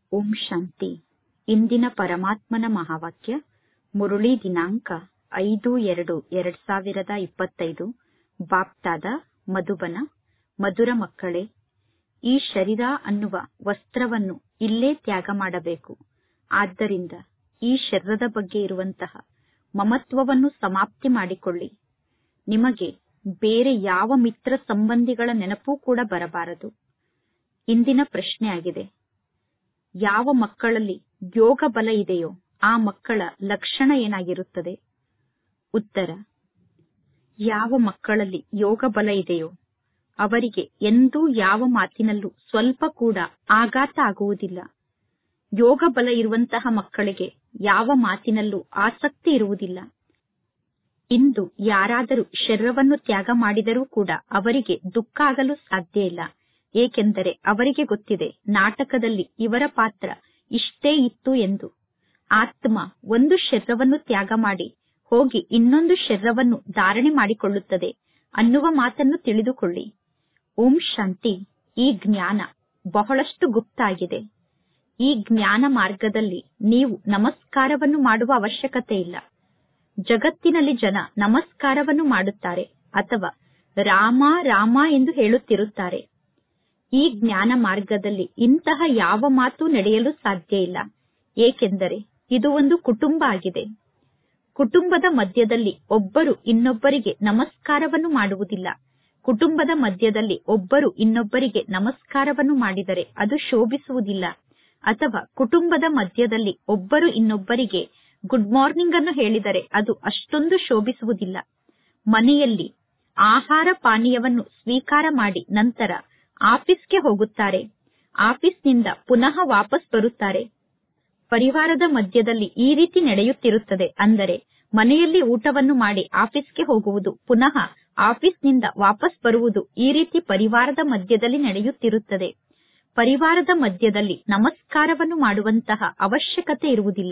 ಓಂ ಶಾಂತಿ. ಇಂದಿನ ಪರಮಾತ್ಮನ ಮಹಾವಾಕ್ಯ ಮುರುಳಿ ದಿನಾಂಕ 5/2/2025. ಬಾಪ್ತಾದ ಮಧುಬನ. ಮಧುರ ಮಕ್ಕಳೇ, ಈ ಶರೀರ ಅನ್ನುವ ವಸ್ತ್ರವನ್ನು ಇಲ್ಲೇ ತ್ಯಾಗ ಮಾಡಬೇಕು. ಆದ್ದರಿಂದ ಈ ಶರೀರದ ಬಗ್ಗೆ ಇರುವಂತಹ ಮಮತ್ವವನ್ನು ಸಮಾಪ್ತಿ ಮಾಡಿಕೊಳ್ಳಿ. ನಿಮಗೆ ಬೇರೆ ಯಾವ ಮಿತ್ರ ಸಂಬಂಧಿಗಳ ನೆನಪೂ ಕೂಡ ಬರಬಾರದು. ಇಂದಿನ ಪ್ರಶ್ನೆ ಆಗಿದೆ, ಯಾವ ಮಕ್ಕಳಲ್ಲಿ ಯೋಗ ಬಲ ಇದೆಯೋ ಆ ಮಕ್ಕಳ ಲಕ್ಷಣ ಏನಾಗಿರುತ್ತದೆ? ಉತ್ತರ: ಯಾವ ಮಕ್ಕಳಲ್ಲಿ ಯೋಗ ಬಲ ಇದೆಯೋ ಅವರಿಗೆ ಎಂದೂ ಯಾವ ಮಾತಿನಲ್ಲೂ ಸ್ವಲ್ಪ ಕೂಡ ಆಘಾತ ಆಗುವುದಿಲ್ಲ. ಯೋಗ ಬಲ ಇರುವಂತಹ ಮಕ್ಕಳಿಗೆ ಯಾವ ಮಾತಿನಲ್ಲೂ ಆಸಕ್ತಿ ಇರುವುದಿಲ್ಲ. ಇಂದು ಯಾರಾದರೂ ಶರೀರವನ್ನು ತ್ಯಾಗ ಮಾಡಿದರೂ ಕೂಡ ಅವರಿಗೆ ದುಃಖ ಆಗಲು ಸಾಧ್ಯ ಇಲ್ಲ. ಏಕೆಂದರೆ ಅವರಿಗೆ ಗೊತ್ತಿದೆ, ನಾಟಕದಲ್ಲಿ ಇವರ ಪಾತ್ರ ಇಷ್ಟೇ ಇತ್ತು ಎಂದು. ಆತ್ಮ ಒಂದು ಶರೀರವನ್ನು ತ್ಯಾಗ ಮಾಡಿ ಹೋಗಿ ಇನ್ನೊಂದು ಶರೀರವನ್ನು ಧಾರಣೆ ಮಾಡಿಕೊಳ್ಳುತ್ತದೆ ಅನ್ನುವ ಮಾತನ್ನು ತಿಳಿದುಕೊಳ್ಳಿ. ಓಂ ಶಾಂತಿ. ಈ ಜ್ಞಾನ ಬಹಳಷ್ಟು ಗುಪ್ತ ಆಗಿದೆ. ಈ ಜ್ಞಾನ ಮಾರ್ಗದಲ್ಲಿ ನೀವು ನಮಸ್ಕಾರವನ್ನು ಮಾಡುವ ಅವಶ್ಯಕತೆ ಇಲ್ಲ. ಜಗತ್ತಿನಲ್ಲಿ ಜನ ನಮಸ್ಕಾರವನ್ನು ಮಾಡುತ್ತಾರೆ ಅಥವಾ ರಾಮ ರಾಮ ಎಂದು ಹೇಳುತ್ತಿರುತ್ತಾರೆ. ಈ ಜ್ಞಾನ ಮಾರ್ಗದಲ್ಲಿ ಇಂತಹ ಯಾವ ಮಾತು ನಡೆಯಲು ಸಾಧ್ಯ ಇಲ್ಲ. ಏಕೆಂದರೆ ಇದು ಒಂದು ಕುಟುಂಬ ಆಗಿದೆ. ಕುಟುಂಬದ ಮಧ್ಯದಲ್ಲಿ ಒಬ್ಬರು ಇನ್ನೊಬ್ಬರಿಗೆ ನಮಸ್ಕಾರವನ್ನು ಮಾಡುವುದಿಲ್ಲ. ಕುಟುಂಬದ ಮಧ್ಯದಲ್ಲಿ ಒಬ್ಬರು ಇನ್ನೊಬ್ಬರಿಗೆ ನಮಸ್ಕಾರವನ್ನು ಮಾಡಿದರೆ ಅದು ಶೋಭಿಸುವುದಿಲ್ಲ. ಅಥವಾ ಕುಟುಂಬದ ಮಧ್ಯದಲ್ಲಿ ಒಬ್ಬರು ಇನ್ನೊಬ್ಬರಿಗೆ ಗುಡ್ ಮಾರ್ನಿಂಗ್ ಅನ್ನು ಹೇಳಿದರೆ ಅದು ಅಷ್ಟೊಂದು ಶೋಭಿಸುವುದಿಲ್ಲ. ಮನೆಯಲ್ಲಿ ಆಹಾರ ಪಾನೀಯವನ್ನು ಸ್ವೀಕಾರ ಮಾಡಿ ನಂತರ ಆಫೀಸ್ಗೆ ಹೋಗುತ್ತಾರೆ. ಆಫೀಸ್ನಿಂದ ಪುನಃ ವಾಪಸ್ ಬರುತ್ತಾರೆ. ಪರಿವಾರದ ಮಧ್ಯದಲ್ಲಿ ಈ ರೀತಿ ನಡೆಯುತ್ತಿರುತ್ತದೆ. ಅಂದರೆ ಮನೆಯಲ್ಲಿ ಊಟವನ್ನು ಮಾಡಿ ಆಫೀಸ್ಗೆ ಹೋಗುವುದು, ಪುನಃ ಆಫೀಸ್ನಿಂದ ವಾಪಸ್ ಬರುವುದು, ಈ ರೀತಿ ಪರಿವಾರದ ಮಧ್ಯದಲ್ಲಿ ನಡೆಯುತ್ತಿರುತ್ತದೆ. ಪರಿವಾರದ ಮಧ್ಯದಲ್ಲಿ ನಮಸ್ಕಾರವನ್ನು ಮಾಡುವಂತಹ ಅವಶ್ಯಕತೆ ಇರುವುದಿಲ್ಲ.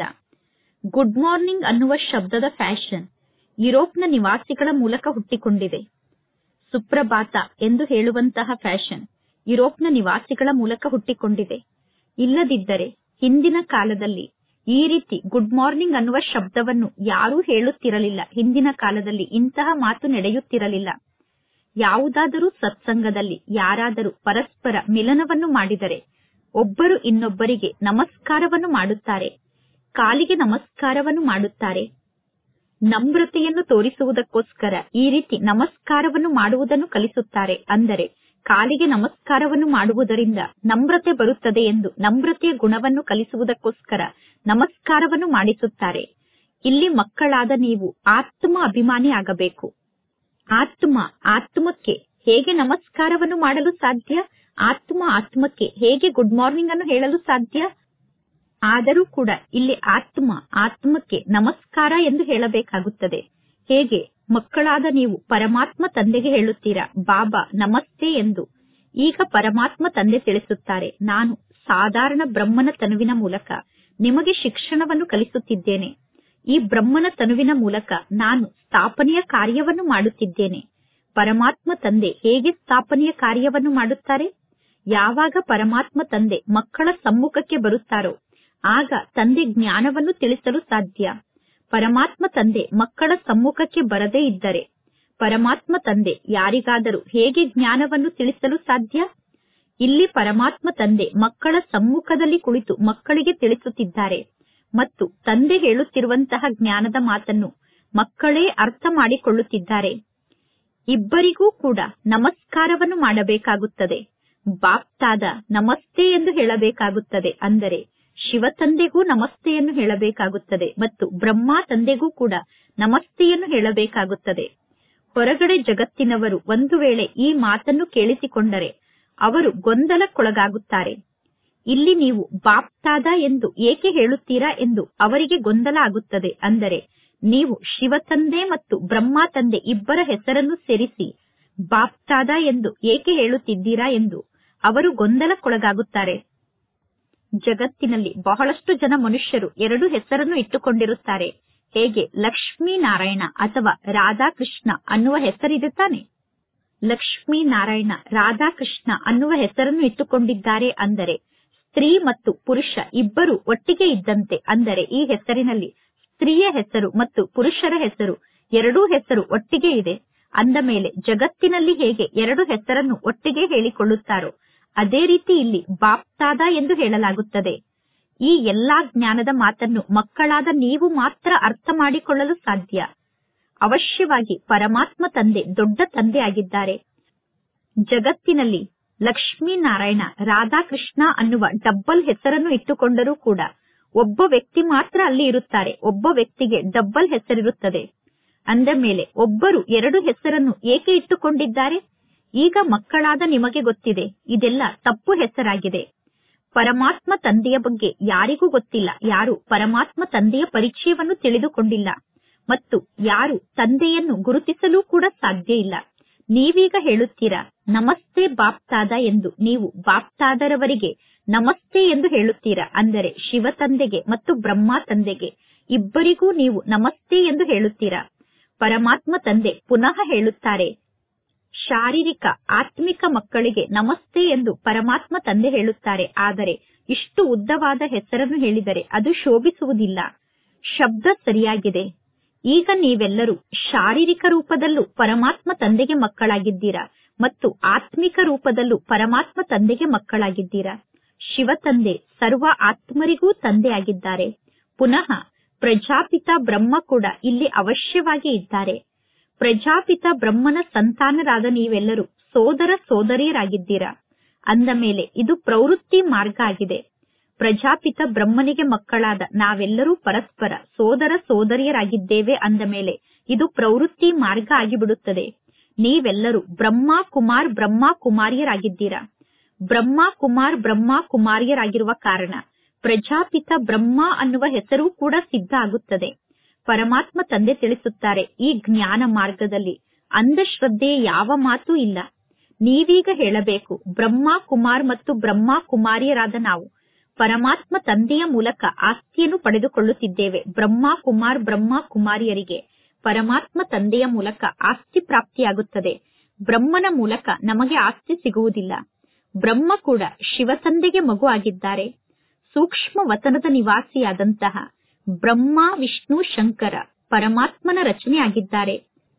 ಗುಡ್ ಮಾರ್ನಿಂಗ್ ಅನ್ನುವ ಶಬ್ದದ ಫ್ಯಾಷನ್ ಯುರೋಪ್ನ ನಿವಾಸಿಗಳ ಮೂಲಕ ಹುಟ್ಟಿಕೊಂಡಿದೆ. ಸುಪ್ರಭಾತ ಎಂದು ಹೇಳುವಂತಹ ಫ್ಯಾಷನ್ ಯುರೋಪ್ನ ನಿವಾಸಿಗಳ ಮೂಲಕ ಹುಟ್ಟಿಕೊಂಡಿದೆ. ಇಲ್ಲದಿದ್ದರೆ ಹಿಂದಿನ ಕಾಲದಲ್ಲಿ ಈ ರೀತಿ ಗುಡ್ ಮಾರ್ನಿಂಗ್ ಅನ್ನುವ ಶಬ್ದವನ್ನು ಯಾರೂ ಹೇಳುತ್ತಿರಲಿಲ್ಲ. ಹಿಂದಿನ ಕಾಲದಲ್ಲಿ ಇಂತಹ ಮಾತು ನಡೆಯುತ್ತಿರಲಿಲ್ಲ. ಯಾವುದಾದರೂ ಸತ್ಸಂಗದಲ್ಲಿ ಯಾರಾದರೂ ಪರಸ್ಪರ ಮಿಲನವನ್ನು ಮಾಡಿದರೆ ಒಬ್ಬರು ಇನ್ನೊಬ್ಬರಿಗೆ ನಮಸ್ಕಾರವನ್ನು ಮಾಡುತ್ತಾರೆ, ಕಾಲಿಗೆ ನಮಸ್ಕಾರವನ್ನು ಮಾಡುತ್ತಾರೆ. ನಮ್ರತೆಯನ್ನು ತೋರಿಸುವುದಕ್ಕೋಸ್ಕರ ಈ ರೀತಿ ನಮಸ್ಕಾರವನ್ನು ಮಾಡುವುದನ್ನು ಕಲಿಸುತ್ತಾರೆ. ಅಂದರೆ ಕಾಲಿಗೆ ನಮಸ್ಕಾರವನ್ನು ಮಾಡುವುದರಿಂದ ನಮ್ರತೆ ಬರುತ್ತದೆ ಎಂದು ನಮ್ರತೆಯ ಗುಣವನ್ನು ಕಲಿಸುವುದಕ್ಕೋಸ್ಕರ ನಮಸ್ಕಾರವನ್ನು ಮಾಡಿಸುತ್ತಾರೆ. ಇಲ್ಲಿ ಮಕ್ಕಳಾದ ನೀವು ಆತ್ಮ ಅಭಿಮಾನಿ ಆಗಬೇಕು. ಆತ್ಮಕ್ಕೆ ಹೇಗೆ ನಮಸ್ಕಾರವನ್ನು ಮಾಡಲು ಸಾಧ್ಯ? ಆತ್ಮಕ್ಕೆ ಹೇಗೆ ಗುಡ್ ಮಾರ್ನಿಂಗ್ ಅನ್ನು ಹೇಳಲು ಸಾಧ್ಯ? ಆದರೂ ಕೂಡ ಇಲ್ಲಿ ಆತ್ಮಕ್ಕೆ ನಮಸ್ಕಾರ ಎಂದು ಹೇಳಬೇಕಾಗುತ್ತದೆ. ಹೇಗೆ ಮಕ್ಕಳಾದ ನೀವು ಪರಮಾತ್ಮ ತಂದೆಗೆ ಹೇಳುತ್ತೀರಾ ಬಾಬಾ ನಮಸ್ತೆ ಎಂದು. ಈಗ ಪರಮಾತ್ಮ ತಂದೆ ತಿಳಿಸುತ್ತಾರೆ, ನಾನು ಸಾಧಾರಣ ಬ್ರಹ್ಮನ ತನುವಿನ ಮೂಲಕ ನಿಮಗೆ ಶಿಕ್ಷಣವನ್ನು ಕಲಿಸುತ್ತಿದ್ದೇನೆ. ಈ ಬ್ರಹ್ಮನ ತನುವಿನ ಮೂಲಕ ನಾನು ಸ್ಥಾಪನೆಯ ಕಾರ್ಯವನ್ನು ಮಾಡುತ್ತಿದ್ದೇನೆ. ಪರಮಾತ್ಮ ತಂದೆ ಹೇಗೆ ಸ್ಥಾಪನೆಯ ಕಾರ್ಯವನ್ನು ಮಾಡುತ್ತಾರೆ? ಯಾವಾಗ ಪರಮಾತ್ಮ ತಂದೆ ಮಕ್ಕಳ ಸಮ್ಮುಖಕ್ಕೆ ಬರುತ್ತಾರೋ ಆಗ ತಂದೆ ಜ್ಞಾನವನ್ನು ತಿಳಿಸಲು ಸಾಧ್ಯ. ಪರಮಾತ್ಮ ತಂದೆ ಮಕ್ಕಳ ಸಮ್ಮುಖಕ್ಕೆ ಬರದೇ ಇದ್ದರೆ ಪರಮಾತ್ಮ ತಂದೆ ಯಾರಿಗಾದರೂ ಹೇಗೆ ಜ್ಞಾನವನ್ನು ತಿಳಿಸಲು ಸಾಧ್ಯ? ಇಲ್ಲಿ ಪರಮಾತ್ಮ ತಂದೆ ಮಕ್ಕಳ ಸಮ್ಮುಖದಲ್ಲಿ ಕುಳಿತು ಮಕ್ಕಳಿಗೆ ತಿಳಿಸುತ್ತಿದ್ದಾರೆ ಮತ್ತು ತಂದೆ ಹೇಳುತ್ತಿರುವಂತಹ ಜ್ಞಾನದ ಮಾತನ್ನು ಮಕ್ಕಳೇ ಅರ್ಥ ಮಾಡಿಕೊಳ್ಳುತ್ತಿದ್ದಾರೆ. ಇಬ್ಬರಿಗೂ ಕೂಡ ನಮಸ್ಕಾರವನ್ನು ಮಾಡಬೇಕಾಗುತ್ತದೆ. ಬಾಪ್ತಾದ ನಮಸ್ತೆ ಎಂದು ಹೇಳಬೇಕಾಗುತ್ತದೆ. ಅಂದರೆ ಶಿವ ತಂದೆಗೂ ನಮಸ್ತೆಯನ್ನು ಹೇಳಬೇಕಾಗುತ್ತದೆ ಮತ್ತು ಬ್ರಹ್ಮ ತಂದೆಗೂ ಕೂಡ ನಮಸ್ತೆಯನ್ನು ಹೇಳಬೇಕಾಗುತ್ತದೆ. ಹೊರಗಡೆ ಜಗತ್ತಿನವರು ಒಂದು ವೇಳೆ ಈ ಮಾತನ್ನು ಕೇಳಿಸಿಕೊಂಡರೆ ಅವರು ಗೊಂದಲಕ್ಕೊಳಗಾಗುತ್ತಾರೆ. ಇಲ್ಲಿ ನೀವು ಬಾಪ್ತಾದ ಎಂದು ಏಕೆ ಹೇಳುತ್ತೀರಾ ಎಂದು ಅವರಿಗೆ ಗೊಂದಲ ಆಗುತ್ತದೆ. ಅಂದರೆ ನೀವು ಶಿವ ತಂದೆ ಮತ್ತು ಬ್ರಹ್ಮ ತಂದೆ ಇಬ್ಬರ ಹೆಸರನ್ನು ಸೇರಿಸಿ ಬಾಪ್ತಾದ ಎಂದು ಏಕೆ ಹೇಳುತ್ತಿದ್ದೀರಾ ಎಂದು ಅವರು ಗೊಂದಲಕ್ಕೊಳಗಾಗುತ್ತಾರೆ. ಜಗತ್ತಿನಲ್ಲಿ ಬಹಳಷ್ಟು ಜನ ಮನುಷ್ಯರು ಎರಡು ಹೆಸರನ್ನು ಇಟ್ಟುಕೊಂಡಿರುತ್ತಾರೆ. ಹೇಗೆ ಲಕ್ಷ್ಮೀನಾರಾಯಣ ಅಥವಾ ರಾಧಾಕೃಷ್ಣ ಅನ್ನುವ ಹೆಸರಿದೆ ತಾನೆ. ಲಕ್ಷ್ಮೀನಾರಾಯಣ ರಾಧಾಕೃಷ್ಣ ಅನ್ನುವ ಹೆಸರನ್ನು ಇಟ್ಟುಕೊಂಡಿದ್ದಾರೆ ಅಂದರೆ ಸ್ತ್ರೀ ಮತ್ತು ಪುರುಷ ಇಬ್ಬರು ಒಟ್ಟಿಗೆ ಇದ್ದಂತೆ, ಅಂದರೆ ಈ ಹೆಸರಿನಲ್ಲಿ ಸ್ತ್ರೀಯ ಹೆಸರು ಮತ್ತು ಪುರುಷರ ಹೆಸರು ಎರಡೂ ಹೆಸರು ಒಟ್ಟಿಗೆ ಇದೆ. ಅಂದ ಮೇಲೆ ಜಗತ್ತಿನಲ್ಲಿ ಹೇಗೆ ಎರಡು ಹೆಸರನ್ನು ಒಟ್ಟಿಗೆ ಹೇಳಿಕೊಳ್ಳುತ್ತಾರೋ ಅದೇ ರೀತಿ ಇಲ್ಲಿ ಬಾಪ್ತಾದ ಎಂದು ಹೇಳಲಾಗುತ್ತದೆ. ಈ ಎಲ್ಲಾ ಜ್ಞಾನದ ಮಾತನ್ನು ಮಕ್ಕಳಾದ ನೀವು ಮಾತ್ರ ಅರ್ಥ ಮಾಡಿಕೊಳ್ಳಲು ಸಾಧ್ಯ. ಅವಶ್ಯವಾಗಿ ಪರಮಾತ್ಮ ತಂದೆ ದೊಡ್ಡ ತಂದೆ ಆಗಿದ್ದಾರೆ. ಜಗತ್ತಿನಲ್ಲಿ ಲಕ್ಷ್ಮೀನಾರಾಯಣ, ರಾಧಾಕೃಷ್ಣ ಅನ್ನುವ ಡಬ್ಬಲ್ ಹೆಸರನ್ನು ಇಟ್ಟುಕೊಂಡರೂ ಕೂಡ ಒಬ್ಬ ವ್ಯಕ್ತಿ ಮಾತ್ರ ಅಲ್ಲಿ ಇರುತ್ತಾರೆ. ಒಬ್ಬ ವ್ಯಕ್ತಿಗೆ ಡಬ್ಬಲ್ ಹೆಸರಿರುತ್ತದೆ. ಅಂದ ಮೇಲೆ ಒಬ್ಬರು ಎರಡು ಹೆಸರನ್ನು ಏಕೆ ಇಟ್ಟುಕೊಂಡಿದ್ದಾರೆ? ಈಗ ಮಕ್ಕಳಾದ ನಿಮಗೆ ಗೊತ್ತಿದೆ, ಇದೆಲ್ಲ ತಪ್ಪು ಹೆಸರಾಗಿದೆ. ಪರಮಾತ್ಮ ತಂದೆಯ ಬಗ್ಗೆ ಯಾರಿಗೂ ಗೊತ್ತಿಲ್ಲ. ಯಾರು ಪರಮಾತ್ಮ ತಂದೆಯ ಪರಿಚಯವನ್ನು ತಿಳಿದುಕೊಂಡಿಲ್ಲ ಮತ್ತು ಯಾರು ತಂದೆಯನ್ನು ಗುರುತಿಸಲು ಕೂಡ ಸಾಧ್ಯ ಇಲ್ಲ. ನೀವೀಗ ಹೇಳುತ್ತೀರಾ ನಮಸ್ತೆ ಬಾಪ್ತಾದ ಎಂದು. ನೀವು ಬಾಪ್ತಾದರವರಿಗೆ ನಮಸ್ತೆ ಎಂದು ಹೇಳುತ್ತೀರಾ, ಅಂದರೆ ಶಿವ ತಂದೆಗೆ ಮತ್ತು ಬ್ರಹ್ಮ ತಂದೆಗೆ ಇಬ್ಬರಿಗೂ ನೀವು ನಮಸ್ತೆ ಎಂದು ಹೇಳುತ್ತೀರಾ. ಪರಮಾತ್ಮ ತಂದೆ ಪುನಃ ಹೇಳುತ್ತಾರೆ, ಶಾರೀರಿಕ ಆತ್ಮಿಕ ಮಕ್ಕಳಿಗೆ ನಮಸ್ತೆ ಎಂದು ಪರಮಾತ್ಮ ತಂದೆ ಹೇಳುತ್ತಾರೆ. ಆದರೆ ಇಷ್ಟು ಉದ್ದವಾದ ಹೆಸರನ್ನು ಹೇಳಿದರೆ ಅದು ಶೋಭಿಸುವುದಿಲ್ಲ. ಶಬ್ದ ಸರಿಯಾಗಿದೆ. ಈಗ ನೀವೆಲ್ಲರೂ ಶಾರೀರಿಕ ರೂಪದಲ್ಲೂ ಪರಮಾತ್ಮ ತಂದೆಗೆ ಮಕ್ಕಳಾಗಿದ್ದೀರಾ ಮತ್ತು ಆತ್ಮಿಕ ರೂಪದಲ್ಲೂ ಪರಮಾತ್ಮ ತಂದೆಗೆ ಮಕ್ಕಳಾಗಿದ್ದೀರಾ. ಶಿವ ತಂದೆ ಸರ್ವ ಆತ್ಮರಿಗೂ ತಂದೆ ಆಗಿದ್ದಾರೆ. ಪುನಃ ಪ್ರಜಾಪಿತ ಬ್ರಹ್ಮ ಕೂಡ ಇಲ್ಲಿ ಅವಶ್ಯವಾಗಿ ಇದ್ದಾರೆ. ಪ್ರಜಾಪಿತ ಬ್ರಹ್ಮನ ಸಂತಾನರಾದ ನೀವೆಲ್ಲರೂ ಸೋದರ ಸೋದರಿಯರಾಗಿದ್ದೀರಾ. ಅಂದ ಮೇಲೆ ಇದು ಪ್ರವೃತ್ತಿ ಮಾರ್ಗ ಆಗಿದೆ. ಪ್ರಜಾಪಿತ ಬ್ರಹ್ಮನಿಗೆ ಮಕ್ಕಳಾದ ನಾವೆಲ್ಲರೂ ಪರಸ್ಪರ ಸೋದರ ಸೋದರಿಯರಾಗಿದ್ದೇವೆ. ಅಂದ ಮೇಲೆ ಇದು ಪ್ರವೃತ್ತಿ ಮಾರ್ಗ ಆಗಿಬಿಡುತ್ತದೆ. ನೀವೆಲ್ಲರೂ ಬ್ರಹ್ಮ ಕುಮಾರ್ ಬ್ರಹ್ಮ ಕುಮಾರಿಯರಾಗಿದ್ದೀರಾ. ಬ್ರಹ್ಮ ಕುಮಾರ್ ಬ್ರಹ್ಮ ಕುಮಾರಿಯರಾಗಿರುವ ಕಾರಣ ಪ್ರಜಾಪಿತ ಬ್ರಹ್ಮ ಅನ್ನುವ ಹೆಸರು ಕೂಡ ಸಿದ್ಧ ಆಗುತ್ತದೆ. ಪರಮಾತ್ಮ ತಂದೆ ತಿಳಿಸುತ್ತಾರೆ, ಈ ಜ್ಞಾನ ಮಾರ್ಗದಲ್ಲಿ ಅಂಧಶ್ರದ್ಧೆಯ ಯಾವ ಮಾತೂ ಇಲ್ಲ. ನೀವೀಗ ಹೇಳಬೇಕು, ಬ್ರಹ್ಮ ಕುಮಾರ್ ಮತ್ತು ಬ್ರಹ್ಮ ಕುಮಾರಿಯರಾದ ನಾವು ಪರಮಾತ್ಮ ತಂದೆಯ ಮೂಲಕ ಆಸ್ತಿಯನ್ನು ಪಡೆದುಕೊಳ್ಳುತ್ತಿದ್ದೇವೆ. ಬ್ರಹ್ಮ ಕುಮಾರ್ ಬ್ರಹ್ಮ ಕುಮಾರಿಯರಿಗೆ ಪರಮಾತ್ಮ ತಂದೆಯ ಮೂಲಕ ಆಸ್ತಿ ಪ್ರಾಪ್ತಿಯಾಗುತ್ತದೆ. ಬ್ರಹ್ಮನ ಮೂಲಕ ನಮಗೆ ಆಸ್ತಿ ಸಿಗುವುದಿಲ್ಲ. ಬ್ರಹ್ಮ ಕೂಡ ಶಿವ ತಂದೆಗೆ ಮಗು ಆಗಿದ್ದಾರೆ. ಸೂಕ್ಷ್ಮ ವತನದ ನಿವಾಸಿಯಾದಂತಹ ಬ್ರಹ್ಮ ವಿಷ್ಣು ಶಂಕರ ಪರಮಾತ್ಮನ ರಚನೆ ಆಗಿದ್ದಾರೆ.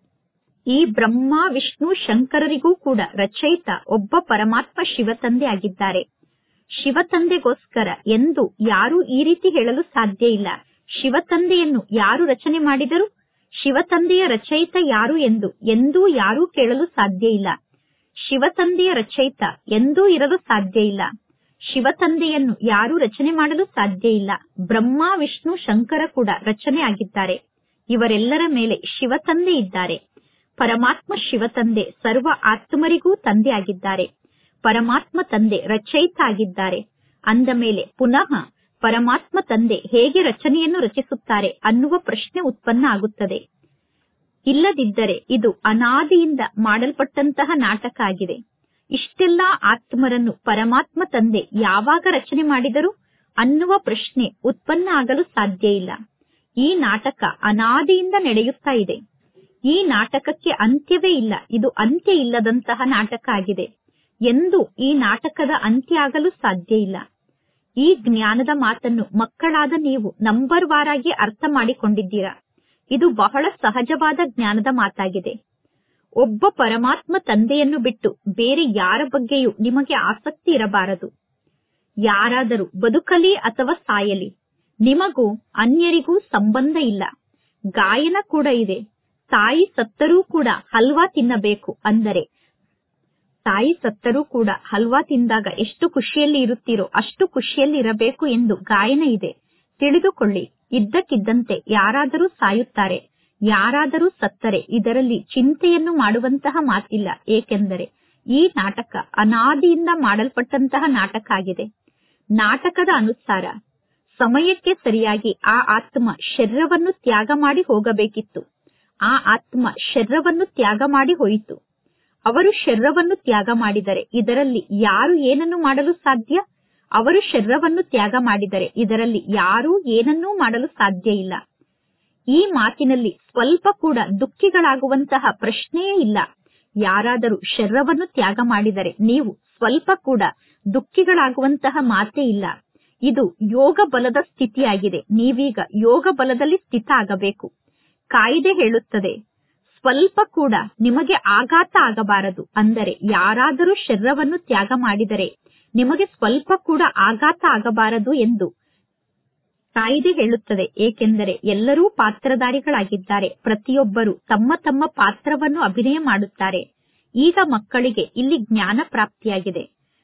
ಈ ಬ್ರಹ್ಮ ವಿಷ್ಣು ಶಂಕರರಿಗೂ ಕೂಡ ರಚಯಿತ ಒಬ್ಬ ಪರಮಾತ್ಮ ಶಿವ ತಂದೆ ಆಗಿದ್ದಾರೆ. ಶಿವ ತಂದೆಗೋಸ್ಕರ ಎಂದು ಯಾರೂ ಈ ರೀತಿ ಹೇಳಲು ಸಾಧ್ಯ ಇಲ್ಲ. ಶಿವ ತಂದೆಯನ್ನು ಯಾರು ರಚನೆ ಮಾಡಿದರು, ಶಿವ ತಂದೆಯ ರಚಯಿತ ಯಾರು ಎಂದು ಎಂದೂ ಯಾರೂ ಕೇಳಲು ಸಾಧ್ಯ ಇಲ್ಲ. ಶಿವ ತಂದೆಯ ರಚಯಿತ ಎಂದೂ ಇರಲು ಸಾಧ್ಯ ಇಲ್ಲ. ಶಿವ ತಂದೆಯನ್ನು ಯಾರೂ ರಚನೆ ಮಾಡಲು ಸಾಧ್ಯ ಇಲ್ಲ. ಬ್ರಹ್ಮ ವಿಷ್ಣು ಶಂಕರ ಕೂಡ ರಚನೆ ಆಗಿದ್ದಾರೆ. ಇವರೆಲ್ಲರ ಮೇಲೆ ಶಿವ ತಂದೆ ಇದ್ದಾರೆ. ಪರಮಾತ್ಮ ಶಿವ ತಂದೆ ಸರ್ವ ಆತ್ಮರಿಗೂ ತಂದೆ ಆಗಿದ್ದಾರೆ. ಪರಮಾತ್ಮ ತಂದೆ ರಚಯಿತ ಆಗಿದ್ದಾರೆ. ಅಂದ ಮೇಲೆ ಪುನಃ ಪರಮಾತ್ಮ ತಂದೆ ಹೇಗೆ ರಚನೆಯನ್ನು ರಚಿಸುತ್ತಾರೆ ಅನ್ನುವ ಪ್ರಶ್ನೆ ಉತ್ಪನ್ನ ಆಗುತ್ತದೆ. ಇಲ್ಲದಿದ್ದರೆ ಇದು ಅನಾದಿಯಿಂದ ಮಾಡಲ್ಪಟ್ಟಂತಹ ನಾಟಕ ಆಗಿದೆ. ಇಷ್ಟೆಲ್ಲಾ ಆತ್ಮರನ್ನು ಪರಮಾತ್ಮ ತಂದೆ ಯಾವಾಗ ರಚನೆ ಮಾಡಿದರು ಅನ್ನುವ ಪ್ರಶ್ನೆ ಉತ್ಪನ್ನ ಆಗಲು ಸಾಧ್ಯ ಇಲ್ಲ. ಈ ನಾಟಕ ಅನಾದಿಯಿಂದ ನಡೆಯುತ್ತಾ ಇದೆ. ಈ ನಾಟಕಕ್ಕೆ ಅಂತ್ಯವೇ ಇಲ್ಲ. ಇದು ಅಂತ್ಯ ಇಲ್ಲದಂತಹ ನಾಟಕ ಆಗಿದೆ. ಎಂದು ಈ ನಾಟಕದ ಅಂತ್ಯ ಆಗಲು ಸಾಧ್ಯ ಇಲ್ಲ. ಈ ಜ್ಞಾನದ ಮಾತನ್ನು ಮಕ್ಕಳಾದ ನೀವು ನಂಬರ್ ವಾರಾಗಿ ಅರ್ಥ ಮಾಡಿಕೊಂಡಿದ್ದೀರಾ. ಇದು ಬಹಳ ಸಹಜವಾದ ಜ್ಞಾನದ ಮಾತಾಗಿದೆ. ಒಬ್ಬ ಪರಮಾತ್ಮ ತಂದೆಯನ್ನು ಬಿಟ್ಟು ಬೇರೆ ಯಾರ ಬಗ್ಗೆಯೂ ನಿಮಗೆ ಆಸಕ್ತಿ ಇರಬಾರದು. ಯಾರಾದರೂ ಬದುಕಲಿ ಅಥವಾ ಸಾಯಲಿ, ನಿಮಗೂ ಅನ್ಯರಿಗೂ ಸಂಬಂಧ ಇಲ್ಲ. ಗಾಯನ ಕೂಡ ಇದೆ. ತಾಯಿ ಸತ್ತರೂ ಕೂಡ ಹಲ್ವಾ ತಿನ್ನಬೇಕು. ಅಂದರೆ ತಾಯಿ ಸತ್ತರೂ ಕೂಡ ಹಲ್ವಾ ತಿಂದಾಗ ಎಷ್ಟು ಖುಷಿಯಲ್ಲಿ ಇರುತ್ತೀರೋ ಅಷ್ಟು ಖುಷಿಯಲ್ಲಿ ಇರಬೇಕು ಎಂದು ಗಾಯನ ಇದೆ. ತಿಳಿದುಕೊಳ್ಳಿ, ಇದ್ದಕ್ಕಿದ್ದಂತೆ ಯಾರಾದರೂ ಸಾಯುತ್ತಾರೆ, ಯಾರಾದರೂ ಸತ್ತರೆ ಇದರಲ್ಲಿ ಚಿಂತೆಯನ್ನು ಮಾಡುವಂತಹ ಮಾತಿಲ್ಲ. ಏಕೆಂದರೆ ಈ ನಾಟಕ ಅನಾದಿಯಿಂದ ಮಾಡಲ್ಪಟ್ಟಂತಹ ನಾಟಕ ಆಗಿದೆ. ನಾಟಕದ ಅನುಸಾರ ಸಮಯಕ್ಕೆ ಸರಿಯಾಗಿ ಆ ಆತ್ಮ ಶರೀರವನ್ನು ತ್ಯಾಗ ಮಾಡಿ ಹೋಗಬೇಕಿತ್ತು. ಆ ಆತ್ಮ ಶರೀರವನ್ನು ತ್ಯಾಗ ಮಾಡಿ ಹೋಯಿತು. ಅವರು ಶರೀರವನ್ನು ತ್ಯಾಗ ಮಾಡಿದರೆ ಇದರಲ್ಲಿ ಯಾರು ಏನನ್ನು ಮಾಡಲು ಸಾಧ್ಯ? ಅವರು ಶರೀರವನ್ನು ತ್ಯಾಗ ಮಾಡಿದರೆ ಇದರಲ್ಲಿ ಯಾರೂ ಏನನ್ನೂ ಮಾಡಲು ಸಾಧ್ಯ ಇಲ್ಲ. ಈ ಮಾತಿನಲ್ಲಿ ಸ್ವಲ್ಪ ಕೂಡ ದುಃಖಿಗಳಾಗುವಂತಹ ಪ್ರಶ್ನೆಯೇ ಇಲ್ಲ. ಯಾರಾದರೂ ಶರೀರವನ್ನು ತ್ಯಾಗ ಮಾಡಿದರೆ ನೀವು ಸ್ವಲ್ಪ ಕೂಡ ದುಃಖಿಗಳಾಗುವಂತಹ ಮಾತೇ ಇಲ್ಲ. ಇದು ಯೋಗ ಬಲದ ಸ್ಥಿತಿಯಾಗಿದೆ. ನೀವೀಗ ಯೋಗ ಬಲದಲ್ಲಿ ಸ್ಥಿತ ಆಗಬೇಕು. ಕಾಯಿದೆ ಹೇಳುತ್ತದೆ, ಸ್ವಲ್ಪ ಕೂಡ ನಿಮಗೆ ಆಘಾತ ಆಗಬಾರದು. ಅಂದರೆ ಯಾರಾದರೂ ಶರೀರವನ್ನು ತ್ಯಾಗ ಮಾಡಿದರೆ ನಿಮಗೆ ಸ್ವಲ್ಪ ಕೂಡ ಆಘಾತ ಆಗಬಾರದು ಎಂದು ಕಾಯಿದೆ ಹೇಳುತ್ತದೆ. ಏಕೆಂದರೆ ಎಲ್ಲರೂ ಪಾತ್ರಧಾರಿಗಳಾಗಿದ್ದಾರೆ. ಪ್ರತಿಯೊಬ್ಬರು ತಮ್ಮ ತಮ್ಮ ಪಾತ್ರವನ್ನು ಅಭಿನಯ ಮಾಡುತ್ತಾರೆ. ಈಗ ಮಕ್ಕಳಿಗೆ ಇಲ್ಲಿ ಜ್ಞಾನ ಪ್ರಾಪ್ತಿಯಾಗಿದೆ.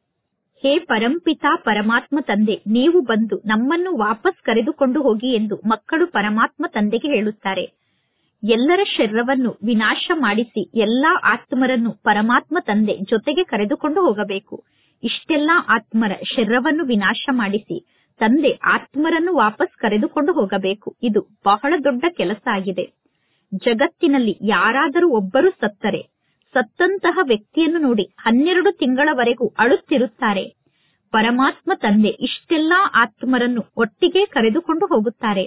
ಹೇ ಪರಂಪಿತ ಪರಮಾತ್ಮ ತಂದೆ, ನೀವು ಬಂದು ನಮ್ಮನ್ನು ವಾಪಸ್ ಕರೆದುಕೊಂಡು ಹೋಗಿ ಎಂದು ಮಕ್ಕಳು ಪರಮಾತ್ಮ ತಂದೆಗೆ ಹೇಳುತ್ತಾರೆ. ಎಲ್ಲರ ಶರೀರವನ್ನು ವಿನಾಶ ಮಾಡಿಸಿ ಎಲ್ಲಾ ಆತ್ಮರನ್ನು ಪರಮಾತ್ಮ ತಂದೆ ಜೊತೆಗೆ ಕರೆದುಕೊಂಡು ಹೋಗಬೇಕು. ಇಷ್ಟೆಲ್ಲಾ ಆತ್ಮರ ಶರೀರವನ್ನು ವಿನಾಶ ಮಾಡಿಸಿ ತಂದೆ ಆತ್ಮರನ್ನು ವಾಪಸ್ ಕರೆದುಕೊಂಡು ಹೋಗಬೇಕು. ಇದು ಬಹಳ ದೊಡ್ಡ ಕೆಲಸ ಆಗಿದೆ. ಜಗತ್ತಿನಲ್ಲಿ ಯಾರಾದರೂ ಒಬ್ಬರು ಸತ್ತರೆ ಸತ್ತಂತಹ ವ್ಯಕ್ತಿಯನ್ನು ನೋಡಿ 12 ತಿಂಗಳವರೆಗೂ ಅಳುತ್ತಿರುತ್ತಾರೆ. ಪರಮಾತ್ಮ ತಂದೆ ಇಷ್ಟೆಲ್ಲಾ ಆತ್ಮರನ್ನು ಒಟ್ಟಿಗೆ ಕರೆದುಕೊಂಡು ಹೋಗುತ್ತಾರೆ.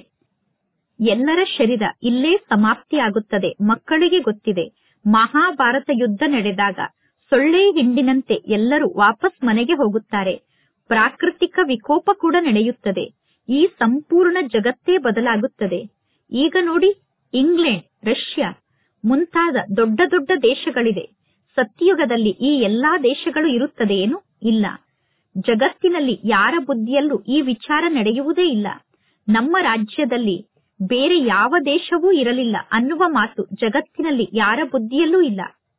ಎಲ್ಲರ ಶರೀರ ಇಲ್ಲೇ ಸಮಾಪ್ತಿಯಾಗುತ್ತದೆ. ಮಕ್ಕಳಿಗೆ ಗೊತ್ತಿದೆ, ಮಹಾಭಾರತ ಯುದ್ಧ ನಡೆದಾಗ ಸೊಳ್ಳೆ ಹಿಂಡಿನಂತೆ ಎಲ್ಲರೂ ವಾಪಸ್ ಮನೆಗೆ ಹೋಗುತ್ತಾರೆ. ಪ್ರಾಕೃತಿಕ ವಿಕೋಪ ಕೂಡ ನಡೆಯುತ್ತದೆ. ಈ ಸಂಪೂರ್ಣ ಜಗತ್ತೇ ಬದಲಾಗುತ್ತದೆ. ಈಗ ನೋಡಿ, ಇಂಗ್ಲೆಂಡ್, ರಷ್ಯಾ ಮುಂತಾದ ದೊಡ್ಡ ದೊಡ್ಡ ದೇಶಗಳಿದೆ. ಸತ್ಯಯುಗದಲ್ಲಿ ಈ ಎಲ್ಲಾ ದೇಶಗಳು ಇರುತ್ತದೆಯೇನು? ಇಲ್ಲ. ಜಗತ್ತಿನಲ್ಲಿ ಯಾರ ಬುದ್ಧಿಯಲ್ಲೂ ಈ ವಿಚಾರ ನಡೆಯುವುದೇ ಇಲ್ಲ. ನಮ್ಮ ರಾಜ್ಯದಲ್ಲಿ ಬೇರೆ ಯಾವ ದೇಶವೂ ಇರಲಿಲ್ಲ ಅನ್ನುವ ಮಾತು ಜಗತ್ತಿನಲ್ಲಿ ಯಾರ ಬುದ್ಧಿಯಲ್ಲೂ ಇಲ್ಲ.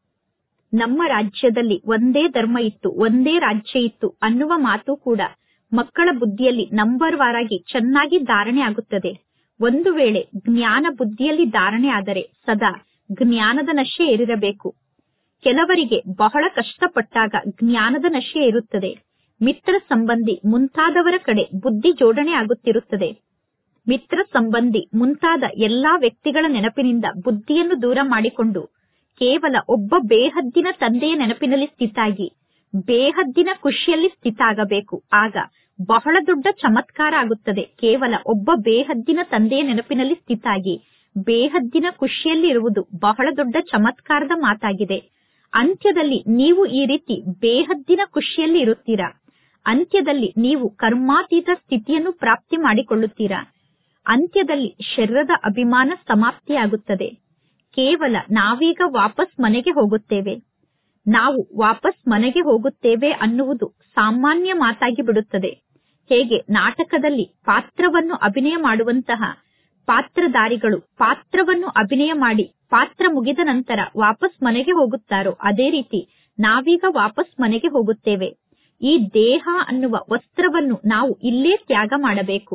ನಮ್ಮ ರಾಜ್ಯದಲ್ಲಿ ಒಂದೇ ಧರ್ಮ ಇತ್ತು, ಒಂದೇ ರಾಜ್ಯ ಇತ್ತು ಅನ್ನುವ ಮಾತು ಕೂಡ ಮಕ್ಕಳ ಬುದ್ಧಿಯಲ್ಲಿ ನಂಬರ್ ವಾರಾಗಿ ಚೆನ್ನಾಗಿ ಧಾರಣೆ ಆಗುತ್ತದೆ. ಒಂದು ವೇಳೆ ಜ್ಞಾನ ಬುದ್ಧಿಯಲ್ಲಿ ಧಾರಣೆ ಆದರೆ ಸದಾ ಜ್ಞಾನದ ನಶೆ ಏರಿರಬೇಕು. ಕೆಲವರಿಗೆ ಬಹಳ ಕಷ್ಟಪಟ್ಟಾಗ ಜ್ಞಾನದ ನಶೆ ಇರುತ್ತದೆ. ಮಿತ್ರ ಸಂಬಂಧಿ ಮುಂತಾದವರ ಕಡೆ ಬುದ್ಧಿ ಜೋಡಣೆ ಆಗುತ್ತಿರುತ್ತದೆ. ಮಿತ್ರ ಸಂಬಂಧಿ ಮುಂತಾದ ಎಲ್ಲಾ ವ್ಯಕ್ತಿಗಳ ನೆನಪಿನಿಂದ ಬುದ್ಧಿಯನ್ನು ದೂರ ಮಾಡಿಕೊಂಡು ಕೇವಲ ಒಬ್ಬ ಬೇಹದ್ದಿನ ತಂದೆಯ ನೆನಪಿನಲ್ಲಿ ಸ್ಥಿತಾಗಿ ಬೇಹದ್ದಿನ ಖುಷಿಯಲ್ಲಿ ಸ್ಥಿತ ಆಗಬೇಕು. ಆಗ ಬಹಳ ದೊಡ್ಡ ಚಮತ್ಕಾರ ಆಗುತ್ತದೆ. ಕೇವಲ ಒಬ್ಬ ಬೇಹದ್ದಿನ ತಂದೆಯ ನೆನಪಿನಲ್ಲಿ ಸ್ಥಿತಾಗಿ ಬೇಹದ್ದಿನ ಖುಷಿಯಲ್ಲಿ ಇರುವುದು ಬಹಳ ದೊಡ್ಡ ಚಮತ್ಕಾರದ ಮಾತಾಗಿದೆ. ಅಂತ್ಯದಲ್ಲಿ ನೀವು ಈ ರೀತಿ ಬೇಹದ್ದಿನ ಖುಷಿಯಲ್ಲಿ ಇರುತ್ತೀರಾ. ಅಂತ್ಯದಲ್ಲಿ ನೀವು ಕರ್ಮಾತೀತ ಸ್ಥಿತಿಯನ್ನು ಪ್ರಾಪ್ತಿ ಮಾಡಿಕೊಳ್ಳುತ್ತೀರಾ. ಅಂತ್ಯದಲ್ಲಿ ಶರೀರದ ಅಭಿಮಾನ ಸಮಾಪ್ತಿಯಾಗುತ್ತದೆ. ಕೇವಲ ನಾವೀಗ ವಾಪಸ್ ಮನೆಗೆ ಹೋಗುತ್ತೇವೆ, ನಾವು ವಾಪಸ್ ಮನೆಗೆ ಹೋಗುತ್ತೇವೆ ಅನ್ನುವುದು ಸಾಮಾನ್ಯ ಮಾತಾಗಿ ಬಿಡುತ್ತದೆ. ಹೇಗೆ ನಾಟಕದಲ್ಲಿ ಪಾತ್ರವನ್ನು ಅಭಿನಯ ಮಾಡುವಂತಹ ಪಾತ್ರಧಾರಿಗಳು ಪಾತ್ರವನ್ನು ಅಭಿನಯ ಮಾಡಿ ಪಾತ್ರ ಮುಗಿದ ನಂತರ ವಾಪಸ್ ಮನೆಗೆ ಹೋಗುತ್ತಾರೋ, ಅದೇ ರೀತಿ ನಾವೀಗ ವಾಪಸ್ ಮನೆಗೆ ಹೋಗುತ್ತೇವೆ. ಈ ದೇಹ ಅನ್ನುವ ವಸ್ತ್ರವನ್ನು ನಾವು ಇಲ್ಲೇ ತ್ಯಾಗ ಮಾಡಬೇಕು.